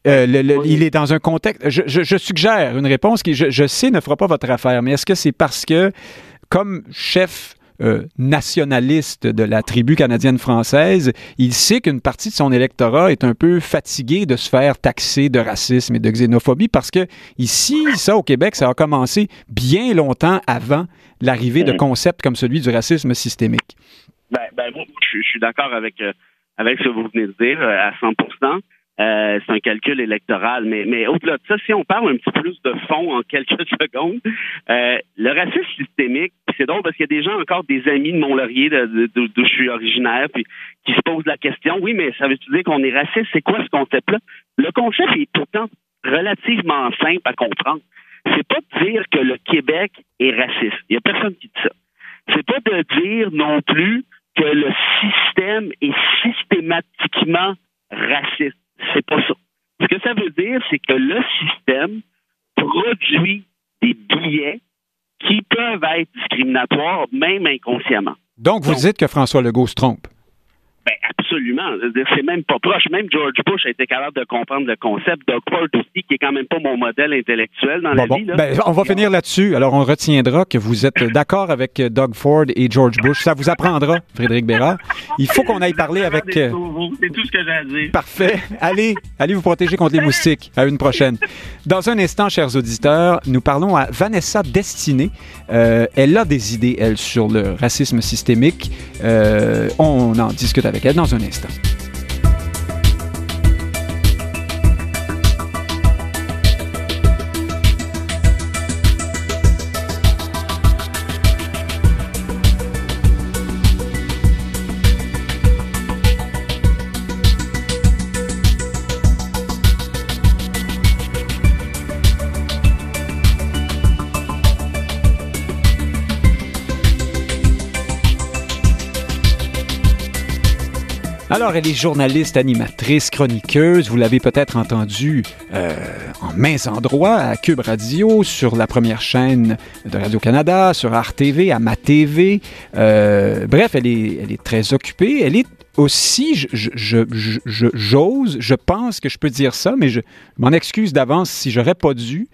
il est dans un contexte... Je suggère une réponse qui, je sais, ne fera pas votre affaire, mais est-ce que c'est parce que, comme chef nationaliste de la tribu canadienne-française, il sait qu'une partie de son électorat est un peu fatigué de se faire taxer de racisme et de xénophobie, parce que ici, ça, au Québec, ça a commencé bien longtemps avant l'arrivée de concepts comme celui du racisme systémique. Moi, je suis d'accord avec ce que vous venez de dire à 100%. C'est un calcul électoral, mais au-delà de ça, si on parle un petit peu plus de fond en quelques secondes, le racisme systémique, c'est drôle parce qu'il y a des gens, encore des amis de Mont-Laurier, d'où je suis originaire, puis qui se posent la question, oui, mais ça veut-tu dire qu'on est raciste? C'est quoi ce concept-là? Le concept est pourtant relativement simple à comprendre. C'est pas de dire que le Québec est raciste. Il y a personne qui dit ça. C'est pas de dire non plus que le système est systématiquement raciste. C'est pas ça. Ce que ça veut dire, c'est que le système produit des billets qui peuvent être discriminatoires, même inconsciemment. Donc, vous dites que François Legault se trompe? Absolument. C'est même pas proche. Même George Bush a été capable de comprendre le concept. Doug Ford aussi, qui est quand même pas mon modèle intellectuel dans la vie. Là. On va finir là-dessus. Alors, on retiendra que vous êtes d'accord avec Doug Ford et George Bush. Ça vous apprendra, Frédéric Bérard. Il faut qu'on aille parler avec... C'est tout ce que j'ai à dire. Parfait. Allez vous protéger contre les moustiques. À une prochaine. Dans un instant, chers auditeurs, nous parlons à Vanessa Destinée. Elle a des idées, elle, sur le racisme systémique. On en discute avec elle dans un instant. Alors, elle est journaliste, animatrice, chroniqueuse. Vous l'avez peut-être entendue en maints endroits, à Cube Radio, sur la première chaîne de Radio-Canada, sur Arte TV, à MaTV. Bref, elle est très occupée. Elle est aussi, je pense que je peux dire ça, mais je m'en excuse d'avance si j'aurais pas dû.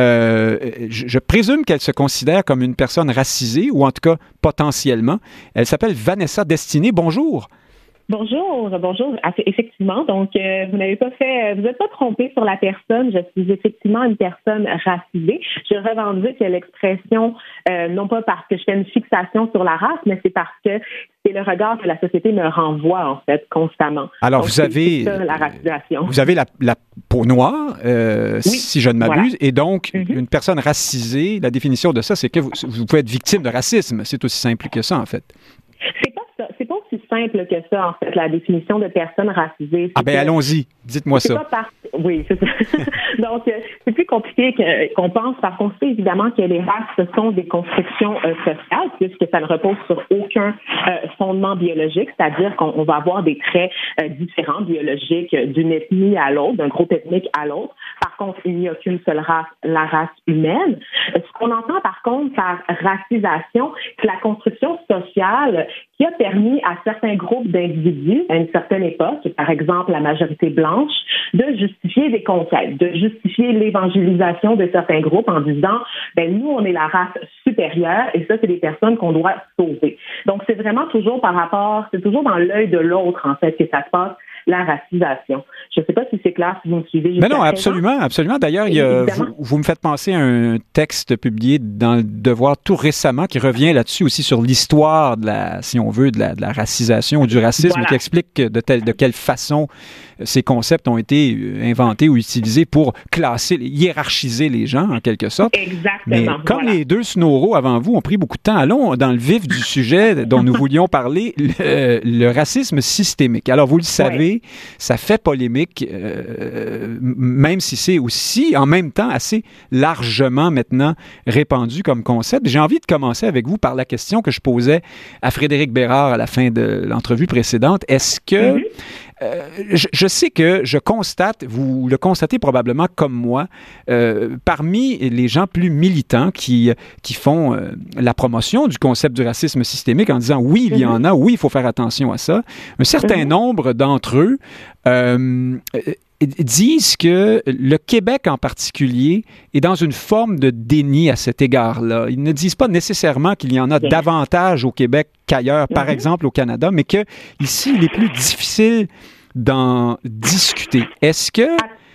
Je présume qu'elle se considère comme une personne racisée, ou en tout cas potentiellement. Elle s'appelle Vanessa Destinée. Bonjour. Bonjour. Effectivement, donc vous n'êtes pas trompé sur la personne. Je suis effectivement une personne racisée. Je revendique l'expression non pas parce que je fais une fixation sur la race, mais c'est parce que c'est le regard que la société me renvoie en fait constamment. Alors donc, vous avez la racisation. Vous avez la peau noire, oui, si je ne m'abuse, voilà. Et donc une personne racisée. La définition de ça, c'est que vous pouvez être victime de racisme. C'est aussi simple que ça en fait. C'est pas aussi simple que ça, en fait, la définition de personne racisée. Allons-y. Dites-moi ça. Oui, c'est ça. Donc, c'est plus compliqué qu'on pense, parce qu'on sait évidemment que les races, ce sont des constructions sociales, puisque ça ne repose sur aucun fondement biologique, c'est-à-dire qu'on va avoir des traits différents biologiques d'une ethnie à l'autre, d'un groupe ethnique à l'autre. Par contre, il n'y a qu'une seule race, la race humaine. Ce qu'on entend, par contre, par racisation, c'est la construction sociale qui a permis à certains groupes d'individus, à une certaine époque, par exemple la majorité blanche, de justifier des conquêtes, de justifier l'évangélisation de certains groupes en disant, nous, on est la race supérieure et ça, c'est des personnes qu'on doit sauver. Donc, c'est vraiment toujours c'est toujours dans l'œil de l'autre, en fait, que ça se passe, la racisation. Je ne sais pas si c'est clair, si vous me suivez. Mais non, absolument. D'ailleurs, vous me faites penser à un texte publié dans Le Devoir tout récemment qui revient là-dessus aussi sur l'histoire de la racisation ou du racisme, voilà, qui explique de quelle façon ces concepts ont été inventés ou utilisés pour hiérarchiser les gens, en quelque sorte. Exactement. Mais comme les deux Snoro avant vous ont pris beaucoup de temps, allons dans le vif du sujet dont nous voulions parler, le racisme systémique. Alors, vous le savez, ça fait polémique, même si c'est aussi, en même temps, assez largement maintenant répandu comme concept. J'ai envie de commencer avec vous par la question que je posais à Frédéric Bérard à la fin de l'entrevue précédente. Est-ce que... je sais que je constate, vous le constatez probablement comme moi, parmi les gens plus militants qui font la promotion du concept du racisme systémique en disant oui, il y en a, oui, il faut faire attention à ça. Un certain nombre d'entre eux disent que le Québec en particulier est dans une forme de déni à cet égard-là. Ils ne disent pas nécessairement qu'il y en a davantage au Québec qu'ailleurs, par exemple au Canada, mais que ici, il est plus difficile d'en discuter. Est-ce que,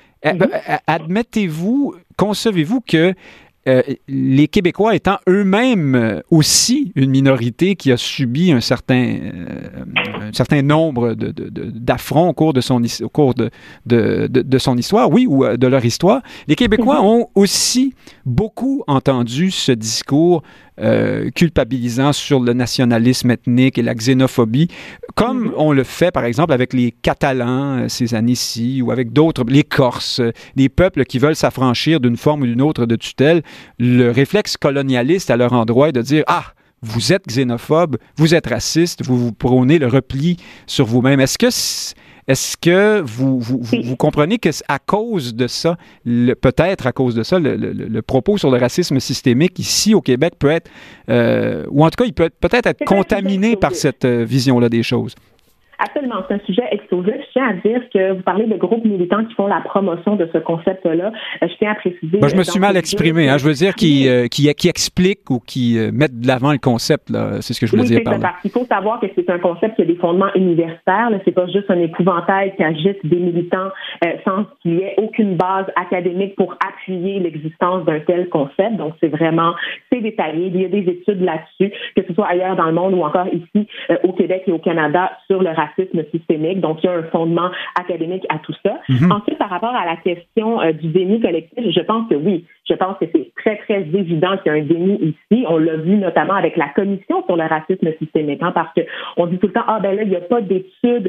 concevez-vous que les Québécois étant eux-mêmes aussi une minorité qui a subi un certain nombre d'affronts au cours de son histoire, oui, ou de leur histoire, les Québécois ont aussi beaucoup entendu ce discours culpabilisant sur le nationalisme ethnique et la xénophobie, comme on le fait, par exemple, avec les Catalans ces années-ci, ou avec d'autres, les Corses, des peuples qui veulent s'affranchir d'une forme ou d'une autre de tutelle. Le réflexe colonialiste à leur endroit est de dire « Ah, vous êtes xénophobe, vous êtes raciste, vous prônez le repli sur vous-même. » Est-ce que vous comprenez que à cause de ça, peut-être à cause de ça, le propos sur le racisme systémique ici au Québec peut être, ou en tout cas, il peut peut-être être contaminé par cette vision-là des choses? Absolument, c'est un sujet explosif. Je tiens à dire que vous parlez de groupes militants qui font la promotion de ce concept-là. Je tiens à préciser... je me suis mal exprimé. Je veux dire qui expliquent ou qui mettent de l'avant le concept. Là. C'est ce que je voulais dire par là. Il faut savoir que c'est un concept qui a des fondements universitaires. Là. C'est pas juste un épouvantail qui agite des militants sans qu'il y ait aucune base académique pour appuyer l'existence d'un tel concept. Donc, c'est détaillé. Il y a des études là-dessus, que ce soit ailleurs dans le monde ou encore ici au Québec et au Canada, sur le racisme systémique. Donc, il y a un fondement académique à tout ça. Ensuite, par rapport à la question du déni collectif, je pense que oui. Je pense que c'est très, très évident qu'il y a un déni ici. On l'a vu notamment avec la commission sur le racisme systémique, parce qu'on dit tout le temps, là, il n'y a pas d'études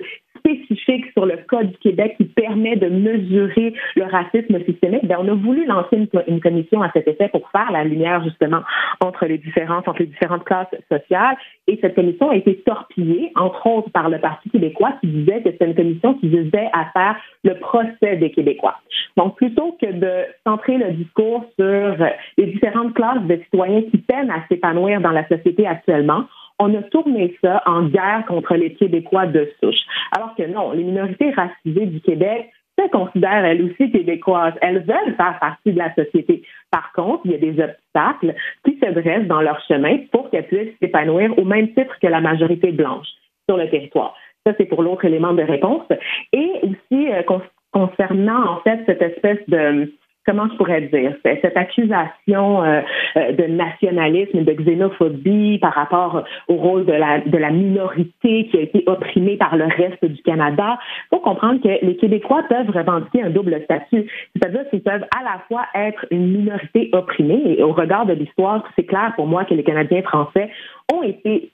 spécifique sur le cas du Québec qui permet de mesurer le racisme systémique, bien, on a voulu lancer une commission à cet effet pour faire la lumière justement entre les différentes classes sociales. Et cette commission a été torpillée, entre autres par le Parti québécois, qui disait que c'était une commission qui visait à faire le procès des Québécois. Donc, plutôt que de centrer le discours sur les différentes classes de citoyens qui peinent à s'épanouir dans la société actuellement, on a tourné ça en guerre contre les Québécois de souche. Alors que non, les minorités racisées du Québec se considèrent elles aussi québécoises. Elles veulent faire partie de la société. Par contre, il y a des obstacles qui se dressent dans leur chemin pour qu'elles puissent s'épanouir au même titre que la majorité blanche sur le territoire. Ça, c'est pour l'autre élément de réponse. Et aussi, concernant, en fait, cette espèce de... Comment je pourrais dire, cette accusation de nationalisme, de xénophobie par rapport au rôle de la minorité qui a été opprimée par le reste du Canada. Il faut comprendre que les Québécois peuvent revendiquer un double statut. C'est-à-dire qu'ils peuvent à la fois être une minorité opprimée, et au regard de l'histoire, c'est clair pour moi que les Canadiens français ont été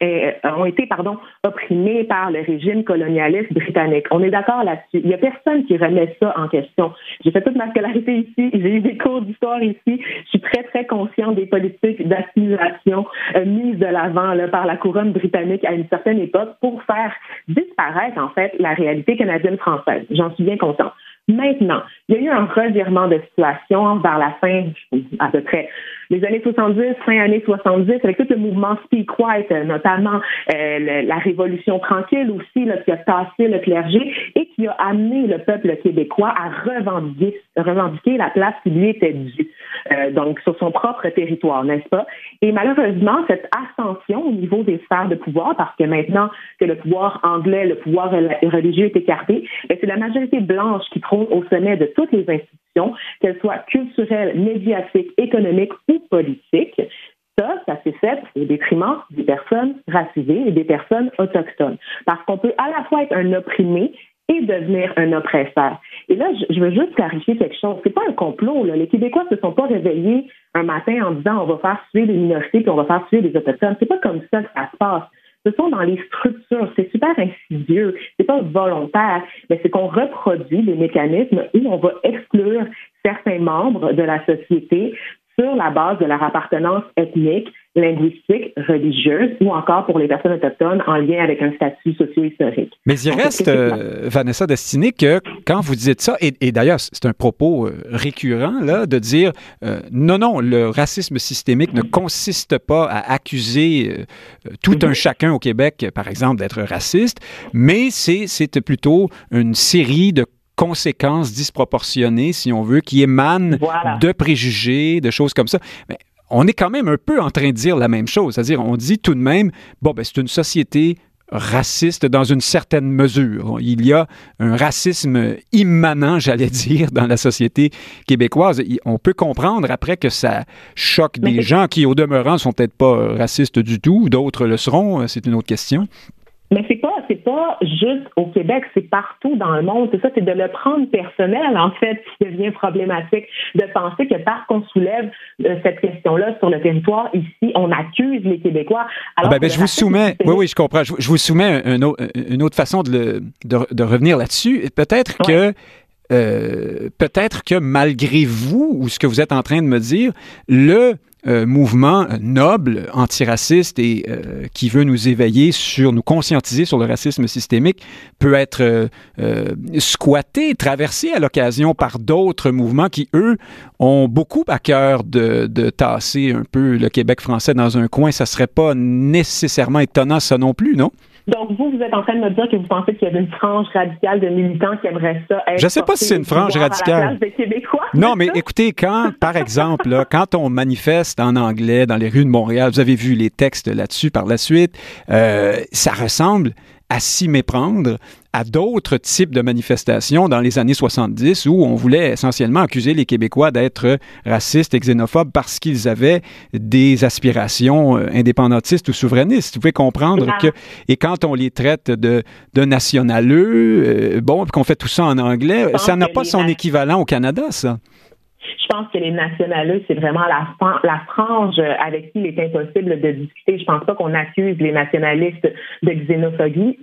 opprimés par le régime colonialiste britannique. On est d'accord là-dessus. Il n'y a personne qui remet ça en question. J'ai fait toute ma scolarité ici, j'ai eu des cours d'histoire ici. Je suis très, très consciente des politiques d'assimilation mises de l'avant là, par la couronne britannique à une certaine époque pour faire disparaître, en fait, la réalité canadienne-française. J'en suis bien consciente. Maintenant, il y a eu un revirement de situation vers la fin, à peu près, les années 70, fin années 70, avec tout le mouvement Speak White, notamment la Révolution tranquille aussi, là, qui a tassé le clergé et qui a amené le peuple québécois à revendiquer la place qui lui était due, donc sur son propre territoire, n'est-ce pas? Et malheureusement, cette ascension au niveau des sphères de pouvoir, parce que maintenant que le pouvoir anglais, le pouvoir religieux est écarté, c'est la majorité blanche qui trône au sommet de toutes les institutions, qu'elles soient culturelles, médiatiques, économiques ou politiques. Ça s'est fait au détriment des personnes racisées et des personnes autochtones. Parce qu'on peut à la fois être un opprimé et devenir un oppresseur. Et là, je veux juste clarifier quelque chose. C'est pas un complot, là. Les Québécois se sont pas réveillés un matin en disant on va faire suer les minorités puis on va faire suer les autochtones. C'est pas comme ça que ça se passe. Ce sont dans les structures, c'est super insidieux, c'est pas volontaire, mais c'est qu'on reproduit des mécanismes où on va exclure certains membres de la société sur la base de leur appartenance ethnique, linguistique, religieuse ou encore pour les personnes autochtones en lien avec un statut socio-historique. Mais il reste, Vanessa Destinée, que quand vous dites ça, et d'ailleurs c'est un propos récurrent là, de dire non, le racisme systémique ne consiste pas à accuser tout un chacun au Québec, par exemple, d'être raciste, mais c'est plutôt une série de conséquences disproportionnées, si on veut, qui émanent de préjugés, de choses comme ça. Mais on est quand même un peu en train de dire la même chose. C'est-à-dire, on dit tout de même, c'est une société raciste dans une certaine mesure. Il y a un racisme immanent, j'allais dire, dans la société québécoise. On peut comprendre après que ça choque des gens qui, au demeurant, sont peut-être pas racistes du tout, d'autres le seront, c'est une autre question. Mais c'est pas juste au Québec, c'est partout dans le monde. C'est ça, c'est de le prendre personnel, en fait, qui devient problématique. De penser que parce qu'on soulève cette question-là sur le territoire, ici, on accuse les Québécois. Alors je vous soumets, oui, je comprends. Je vous soumets une autre façon de revenir là-dessus. Peut-être que malgré vous, ou ce que vous êtes en train de me dire, le mouvement noble, antiraciste et qui veut nous éveiller nous conscientiser sur le racisme systémique peut être squatté, traversé à l'occasion par d'autres mouvements qui, eux, ont beaucoup à cœur de tasser un peu le Québec français dans un coin. Ça serait pas nécessairement étonnant, ça non plus, non? Donc, vous êtes en train de me dire que vous pensez qu'il y a une frange radicale de militants qui aimeraient ça être... Je ne sais pas si c'est une frange radicale. À la place des Québécois. Non, mais écoutez, par exemple, là, quand on manifeste en anglais dans les rues de Montréal, vous avez vu les textes là-dessus par la suite, ça ressemble à s'y méprendre à d'autres types de manifestations dans les années 70 où on voulait essentiellement accuser les Québécois d'être racistes et xénophobes parce qu'ils avaient des aspirations indépendantistes ou souverainistes. Vous pouvez comprendre que... Et quand on les traite de nationaleux, puis qu'on fait tout ça en anglais, ça n'a pas son équivalent au Canada, ça. Je pense que les nationalistes, c'est vraiment la frange avec qui il est impossible de discuter. Je pense pas qu'on accuse les nationalistes de xénophobie.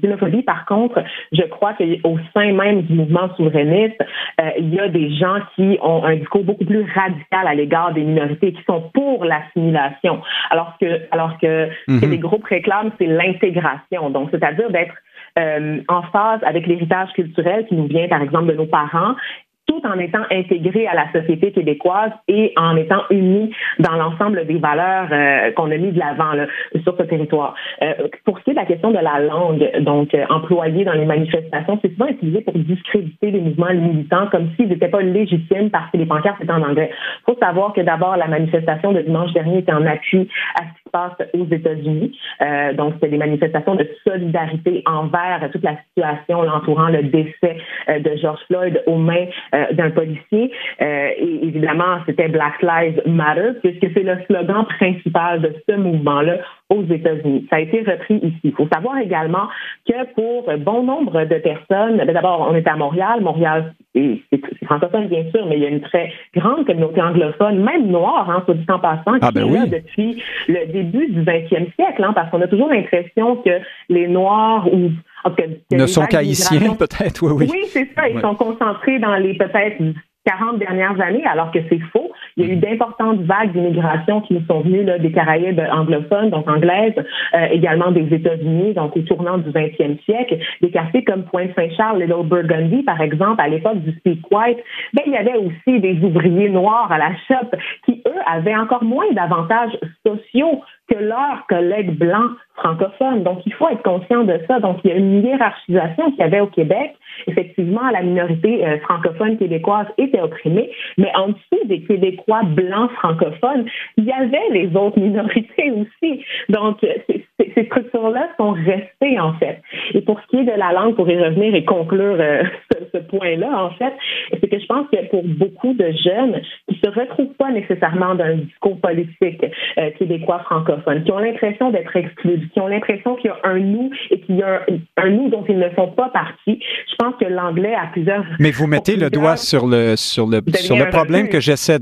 Par contre, je crois qu'au sein même du mouvement souverainiste, il y a des gens qui ont un discours beaucoup plus radical à l'égard des minorités, qui sont pour l'assimilation, alors que ce que les groupes réclament, c'est l'intégration. Donc, c'est-à-dire d'être en phase avec l'héritage culturel qui nous vient, par exemple, de nos parents, tout en étant intégrés à la société québécoise et en étant unis dans l'ensemble des valeurs qu'on a mis de l'avant là, sur ce territoire. Pour ce qui est de la question de la langue, donc employée dans les manifestations, c'est souvent utilisé pour discréditer les mouvements militants comme s'ils n'étaient pas légitimes parce que les pancartes étaient en anglais. Il faut savoir que d'abord, la manifestation de dimanche dernier était en appui à ce qui se passe aux États-Unis. Donc, c'était des manifestations de solidarité envers toute la situation l'entourant le décès de George Floyd aux mains d'un policier. Et évidemment, c'était Black Lives Matter, puisque c'est le slogan principal de ce mouvement-là aux États-Unis. Ça a été repris ici. Il faut savoir également que pour bon nombre de personnes, d'abord, on est à Montréal. Montréal, c'est francophone, bien sûr, mais il y a une très grande communauté anglophone, même noire, soit dit en passant, qui est là depuis le début du 20e siècle, parce qu'on a toujours l'impression que les Noirs ou ne sont qu'haïtiens, peut-être, oui. Oui, c'est ça. Ils sont concentrés dans les peut-être 40 dernières années, alors que c'est faux. Il y a eu d'importantes vagues d'immigration qui nous sont venues là, des Caraïbes anglophones, donc anglaises, également des États-Unis, donc au tournant du 20e siècle. Des quartiers comme Pointe-Saint-Charles, Little Burgundy, par exemple, à l'époque du Speak White, il y avait aussi des ouvriers noirs à la shop qui, eux, avaient encore moins d'avantages sociaux que leurs collègues blancs francophones. Donc, il faut être conscient de ça. Donc, il y a une hiérarchisation qu'il y avait au Québec. Effectivement, la minorité francophone québécoise était opprimée, mais en dessous des Québécois blancs francophones, il y avait les autres minorités aussi. Donc, ces structures-là sont restées, en fait. Et pour ce qui est de la langue, pour y revenir et conclure ce point-là, en fait, c'est que je pense que pour beaucoup de jeunes qui se retrouvent pas nécessairement dans un discours politique québécois francophone, qui ont l'impression d'être exclus, qui ont l'impression qu'il y a un nous et qu'il y a un nous dont ils ne font pas partie. Je pense que l'anglais a plusieurs... Mais vous mettez le doigt sur le problème que j'essaie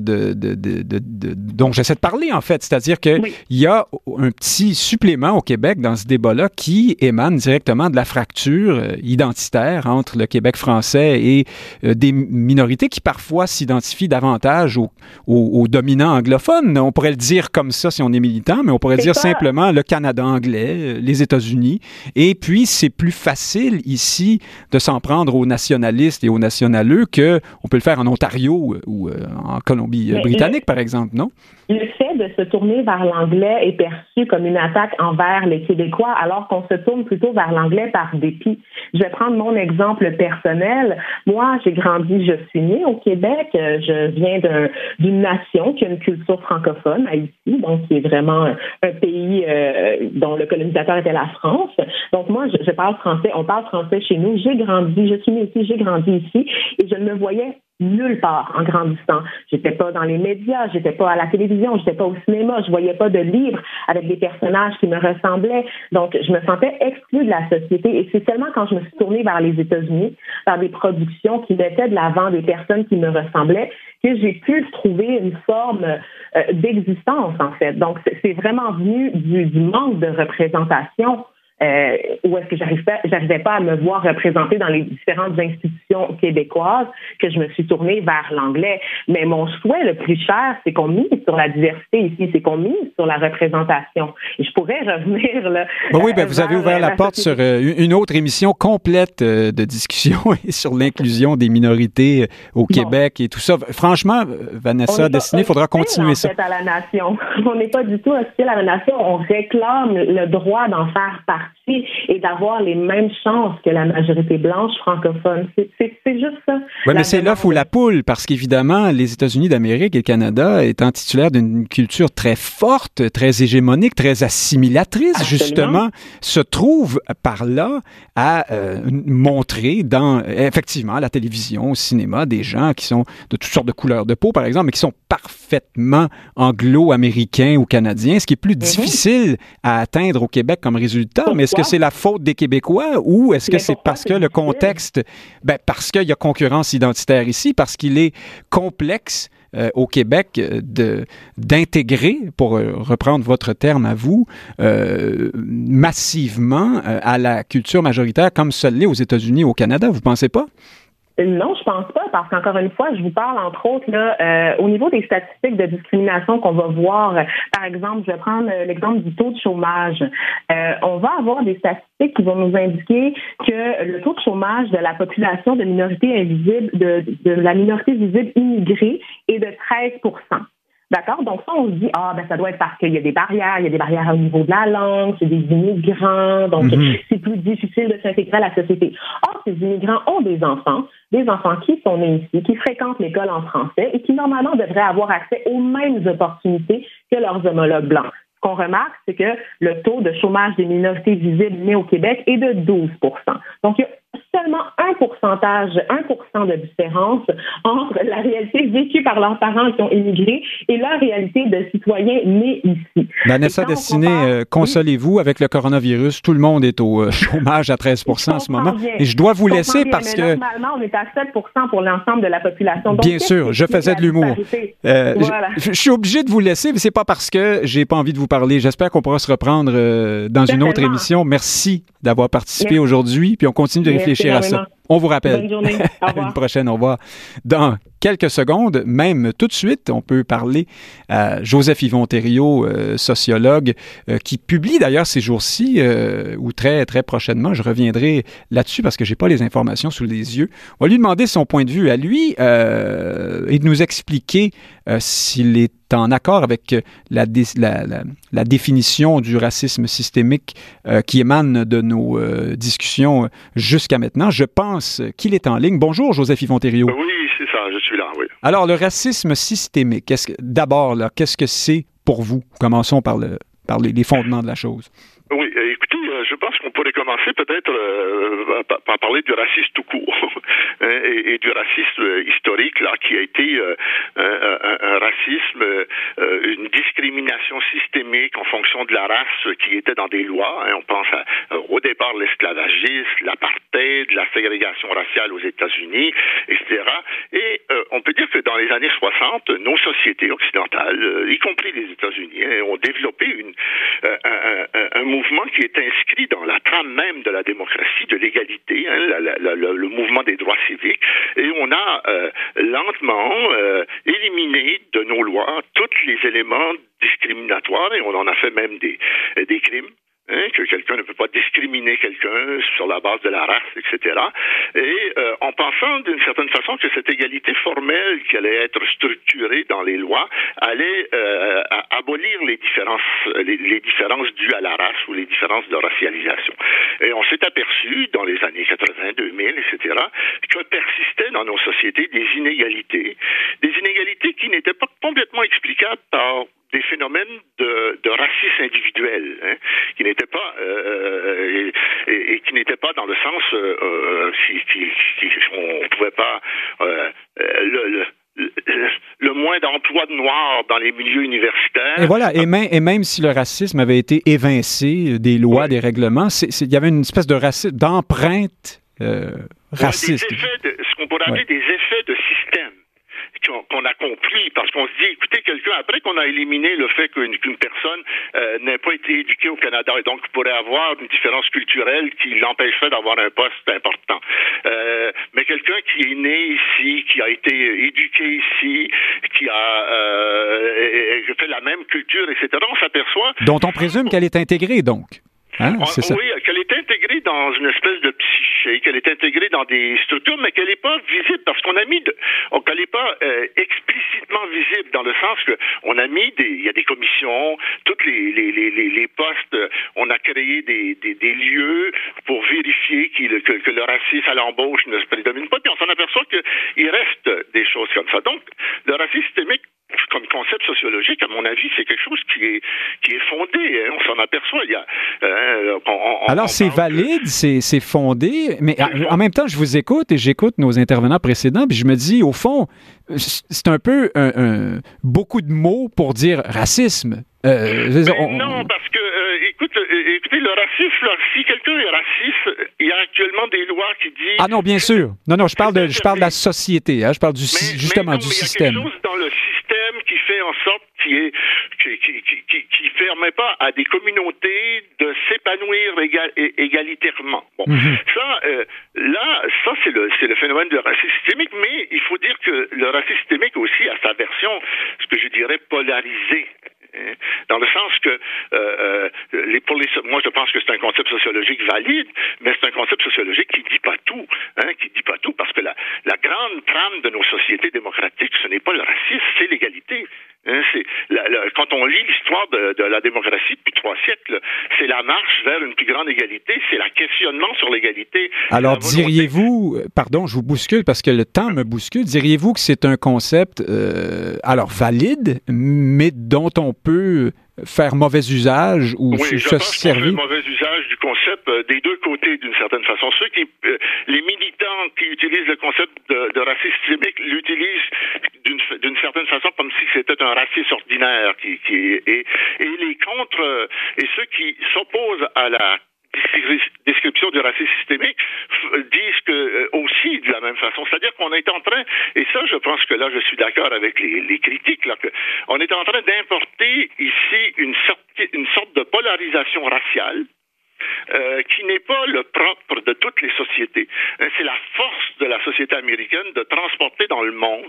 dont j'essaie de parler, en fait. C'est-à-dire qu'il y a un petit supplément au Québec dans ce débat-là qui émane directement de la fracture identitaire entre le Québec français et des minorités qui parfois s'identifient davantage aux dominants anglophones. On pourrait le dire comme ça si on est militant, mais on pourrait dire simplement le Canada anglais, les États-Unis. Et puis, c'est plus facile ici de s'en prendre aux nationalistes et aux nationaleux qu'on peut le faire en Ontario ou en Colombie-Britannique, par exemple, non? Le fait de se tourner vers l'anglais est perçu comme une attaque envers les Québécois, alors qu'on se tourne plutôt vers l'anglais par dépit. Je vais prendre mon exemple personnel. Moi, j'ai grandi, je suis née au Québec. Je viens d'une nation qui a une culture francophone, Haïti, donc qui est vraiment un pays dont le colonisateur était la France. Donc moi, je parle français, on parle français chez nous. J'ai grandi, je suis née ici, j'ai grandi ici, et je ne me voyais nulle part en grandissant. J'étais pas dans les médias, j'étais pas à la télévision, j'étais pas au cinéma, je voyais pas de livres avec des personnages qui me ressemblaient. Donc, je me sentais exclue de la société. Et c'est seulement quand je me suis tournée vers les États-Unis, vers des productions qui mettaient de l'avant des personnes qui me ressemblaient, que j'ai pu trouver une forme d'existence, en fait. Donc, c'est vraiment venu du manque de représentation. Où est-ce que j'arrivais pas à me voir représentée dans les différentes institutions québécoises, que je me suis tournée vers l'anglais. Mais mon souhait le plus cher, c'est qu'on mise sur la diversité ici, c'est qu'on mise sur la représentation. Et je pourrais revenir là. Vous avez ouvert la porte sur une autre émission complète de discussion sur l'inclusion des minorités au Québec et tout ça. Franchement, Vanessa Destinée, il faudra continuer ça. À la nation. On n'est pas du tout hostile à la nation. On réclame le droit d'en faire partie et d'avoir les mêmes chances que la majorité blanche francophone. C'est juste ça. Oui, mais c'est l'œuf ou la poule, parce qu'évidemment, les États-Unis d'Amérique et le Canada étant titulaires d'une culture très forte, très hégémonique, très assimilatrice, justement, se trouvent par là à montrer effectivement, à la télévision, au cinéma, des gens qui sont de toutes sortes de couleurs de peau, par exemple, mais qui sont parfaitement parfaitement anglo-américain ou canadien, ce qui est plus difficile à atteindre au Québec comme résultat. Pourquoi? Mais est-ce que c'est la faute des Québécois ou est-ce que c'est parce que le contexte, parce qu'il y a concurrence identitaire ici, parce qu'il est complexe au Québec d'intégrer, pour reprendre votre terme à vous, massivement à la culture majoritaire comme ça l'est aux États-Unis, au Canada, vous pensez pas? Non, je pense pas, parce qu'encore une fois, je vous parle entre autres là, au niveau des statistiques de discrimination qu'on va voir. Par exemple, je vais prendre l'exemple du taux de chômage. On va avoir des statistiques qui vont nous indiquer que le taux de chômage de la population de minorité invisible, de la minorité visible immigrée est de 13%. D'accord? Donc, ça, on se dit, ça doit être parce qu'il y a des barrières au niveau de la langue, c'est des immigrants, donc c'est plus difficile de s'intégrer à la société. Or, ces immigrants ont des enfants qui sont nés ici, qui fréquentent l'école en français et qui, normalement, devraient avoir accès aux mêmes opportunités que leurs homologues blancs. Ce qu'on remarque, c'est que le taux de chômage des minorités visibles nées au Québec est de 12%. Donc, il y a seulement 1% de différence entre la réalité vécue par leurs parents qui ont émigré et leur réalité de citoyens nés ici. Vanessa Destinée, consolez-vous, avec le coronavirus, tout le monde est au chômage à 13% en ce moment. Et je dois vous laisser parce que... Normalement, on est à 7% pour l'ensemble de la population. Donc, bien sûr, je faisais de l'humour. Voilà. Je suis obligé de vous laisser, mais c'est pas parce que j'ai pas envie de vous parler. J'espère qu'on pourra se reprendre dans une autre émission. Merci d'avoir participé aujourd'hui, puis on continue de réfléchir à ça. On vous rappelle. Bonne journée. Au revoir. Une prochaine, au revoir. Dans quelques secondes, même tout de suite, on peut parler à Joseph Yvon-Thériault, sociologue, qui publie d'ailleurs ces jours-ci, ou très, très prochainement. Je reviendrai là-dessus parce que j'ai pas les informations sous les yeux. On va lui demander son point de vue à lui et de nous expliquer s'il est en accord avec la définition du racisme systémique qui émane de nos discussions jusqu'à maintenant. Je pense qu'il est en ligne. Bonjour, Joseph Yvon-Thériault. Oui, c'est ça, je suis là, oui. Alors, le racisme systémique, d'abord, qu'est-ce que c'est pour vous? Commençons par les fondements de la chose. Oui, écoutez, je pense qu'on pourrait commencer peut-être par parler du racisme tout court et du racisme historique, là, qui a été un racisme, une discrimination systémique en fonction de la race qui était dans des lois. On pense au départ l'esclavagisme, l'apartheid, la ségrégation raciale aux États-Unis, etc. Et on peut dire que dans les années 60, nos sociétés occidentales, y compris les États-Unis, ont développé un mouvement qui est inscrit dans la trame même de la démocratie, de l'égalité, le mouvement des droits civiques, et on a lentement éliminé de nos lois tous les éléments discriminatoires, et on en a fait même des crimes. Que quelqu'un ne peut pas discriminer quelqu'un sur la base de la race, etc. Et en pensant d'une certaine façon que cette égalité formelle qui allait être structurée dans les lois allait abolir les différences dues à la race ou les différences de racialisation. Et on s'est aperçu dans les années 80, 2000, etc., que persistaient dans nos sociétés des inégalités qui n'étaient pas complètement explicables par des phénomènes de racisme individuel, qui n'étaient pas et qui n'étaient pas dans le sens on pouvait pas le moins d'emplois de noirs dans les milieux universitaires. Et voilà, et même si le racisme avait été évincé des lois, des règlements, il y avait une espèce de racisme, d'empreinte raciste. Ce qu'on pourrait appeler des effets de système qu'on accomplit, parce qu'on se dit, écoutez, quelqu'un, après qu'on a éliminé le fait qu'une personne n'ait pas été éduquée au Canada et donc pourrait avoir une différence culturelle qui l'empêcherait d'avoir un poste important. Mais quelqu'un qui est né ici, qui a été éduqué ici, qui a fait la même culture, etc., on s'aperçoit... Dont on présume qu'elle est intégrée, donc. C'est ça. Oui, qu'elle est intégrée dans une espèce de psyché, qu'elle est intégrée dans des structures, mais qu'elle n'est pas visible parce qu'on a mis qu'elle n'est pas explicitement visible dans le sens que on a mis il y a des commissions, toutes les postes, on a créé des lieux pour vérifier que le racisme à l'embauche ne se prédomine pas, puis on s'en aperçoit qu'il reste des choses comme ça. Donc, le racisme systémique, comme concept sociologique, à mon avis, c'est quelque chose qui est fondé. Hein, on s'en aperçoit. Alors, c'est valide, c'est fondé, mais en même temps, je vous écoute et j'écoute nos intervenants précédents, puis je me dis, au fond, c'est un peu beaucoup de mots pour dire racisme. Non, parce que, écoutez, le racisme, là, si quelqu'un est raciste, il y a actuellement des lois qui disent... Ah non, bien sûr. Non, je parle de la société. Hein, je parle du système. Il y a quelque chose dans le système qui fait en sorte qui permet pas à des communautés de s'épanouir égalitairement. Bon, ça, c'est le phénomène de racisme systémique, mais il faut dire que le racisme systémique aussi a sa version, ce que je dirais, polarisée. Dans le sens que moi je pense que c'est un concept sociologique valide, mais c'est un concept sociologique qui dit pas tout, parce que la grande trame de nos sociétés démocratiques, ce n'est pas le racisme, c'est l'égalité. Quand on lit l'histoire de la démocratie depuis 3 siècles, c'est la marche vers une plus grande égalité, c'est le questionnement sur l'égalité. Alors, diriez-vous, pardon, je vous bouscule parce que le temps me bouscule, diriez-vous que c'est un concept, valide, mais dont on peut faire mauvais usage ou se servir? Oui, je pense qu'on fait mauvais usage du concept des deux côtés, d'une certaine façon. Les militants qui utilisent le concept de racisme systémique l'utilisent d'une certaine façon comme si c'était un racisme ordinaire et les contre et ceux qui s'opposent à la description du racisme systémique disent que aussi de la même façon. C'est-à-dire qu'on est en train, et ça je pense que là je suis d'accord avec les critiques, là, on est en train d'importer ici une sorte de polarisation raciale qui n'est pas le propre de toutes les sociétés. C'est la force de la société américaine de transporter dans le monde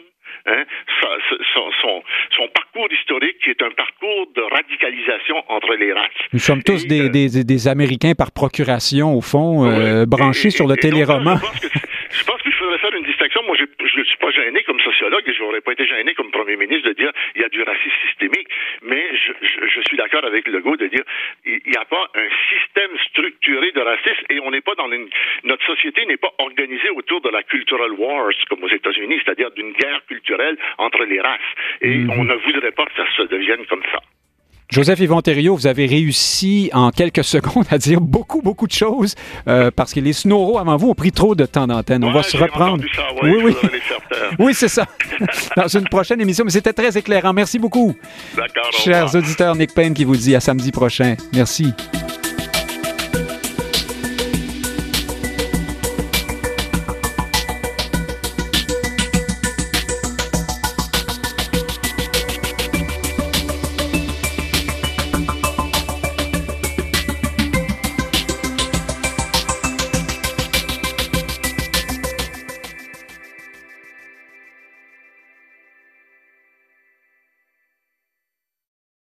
son parcours historique qui est un parcours de radicalisation entre les races. Nous sommes tous des Américains par procuration, au fond, branchés sur le téléroman. Je pense qu'il faudrait faire une distinction. Moi, je ne suis pas gêné comme sociologue et je n'aurais pas été gêné comme premier ministre de dire il y a du racisme systémique, mais je suis d'accord avec Legault de dire il n'y a pas un système structuré de racisme et on n'est pas dans notre société n'est pas organisée autour de la cultural wars comme aux États-Unis, c'est-à-dire d'une guerre culturelle entre les races. Et on ne voudrait pas que ça se devienne comme ça. Joseph Yvon-Thériault, vous avez réussi en quelques secondes à dire beaucoup de choses parce que les Snoro avant vous ont pris trop de temps d'antenne. On va se reprendre. Ça, oui. Oui, c'est ça. Dans une prochaine émission, mais c'était très éclairant. Merci beaucoup. D'accord. Chers auditeurs, Nick Payne qui vous dit à samedi prochain. Merci.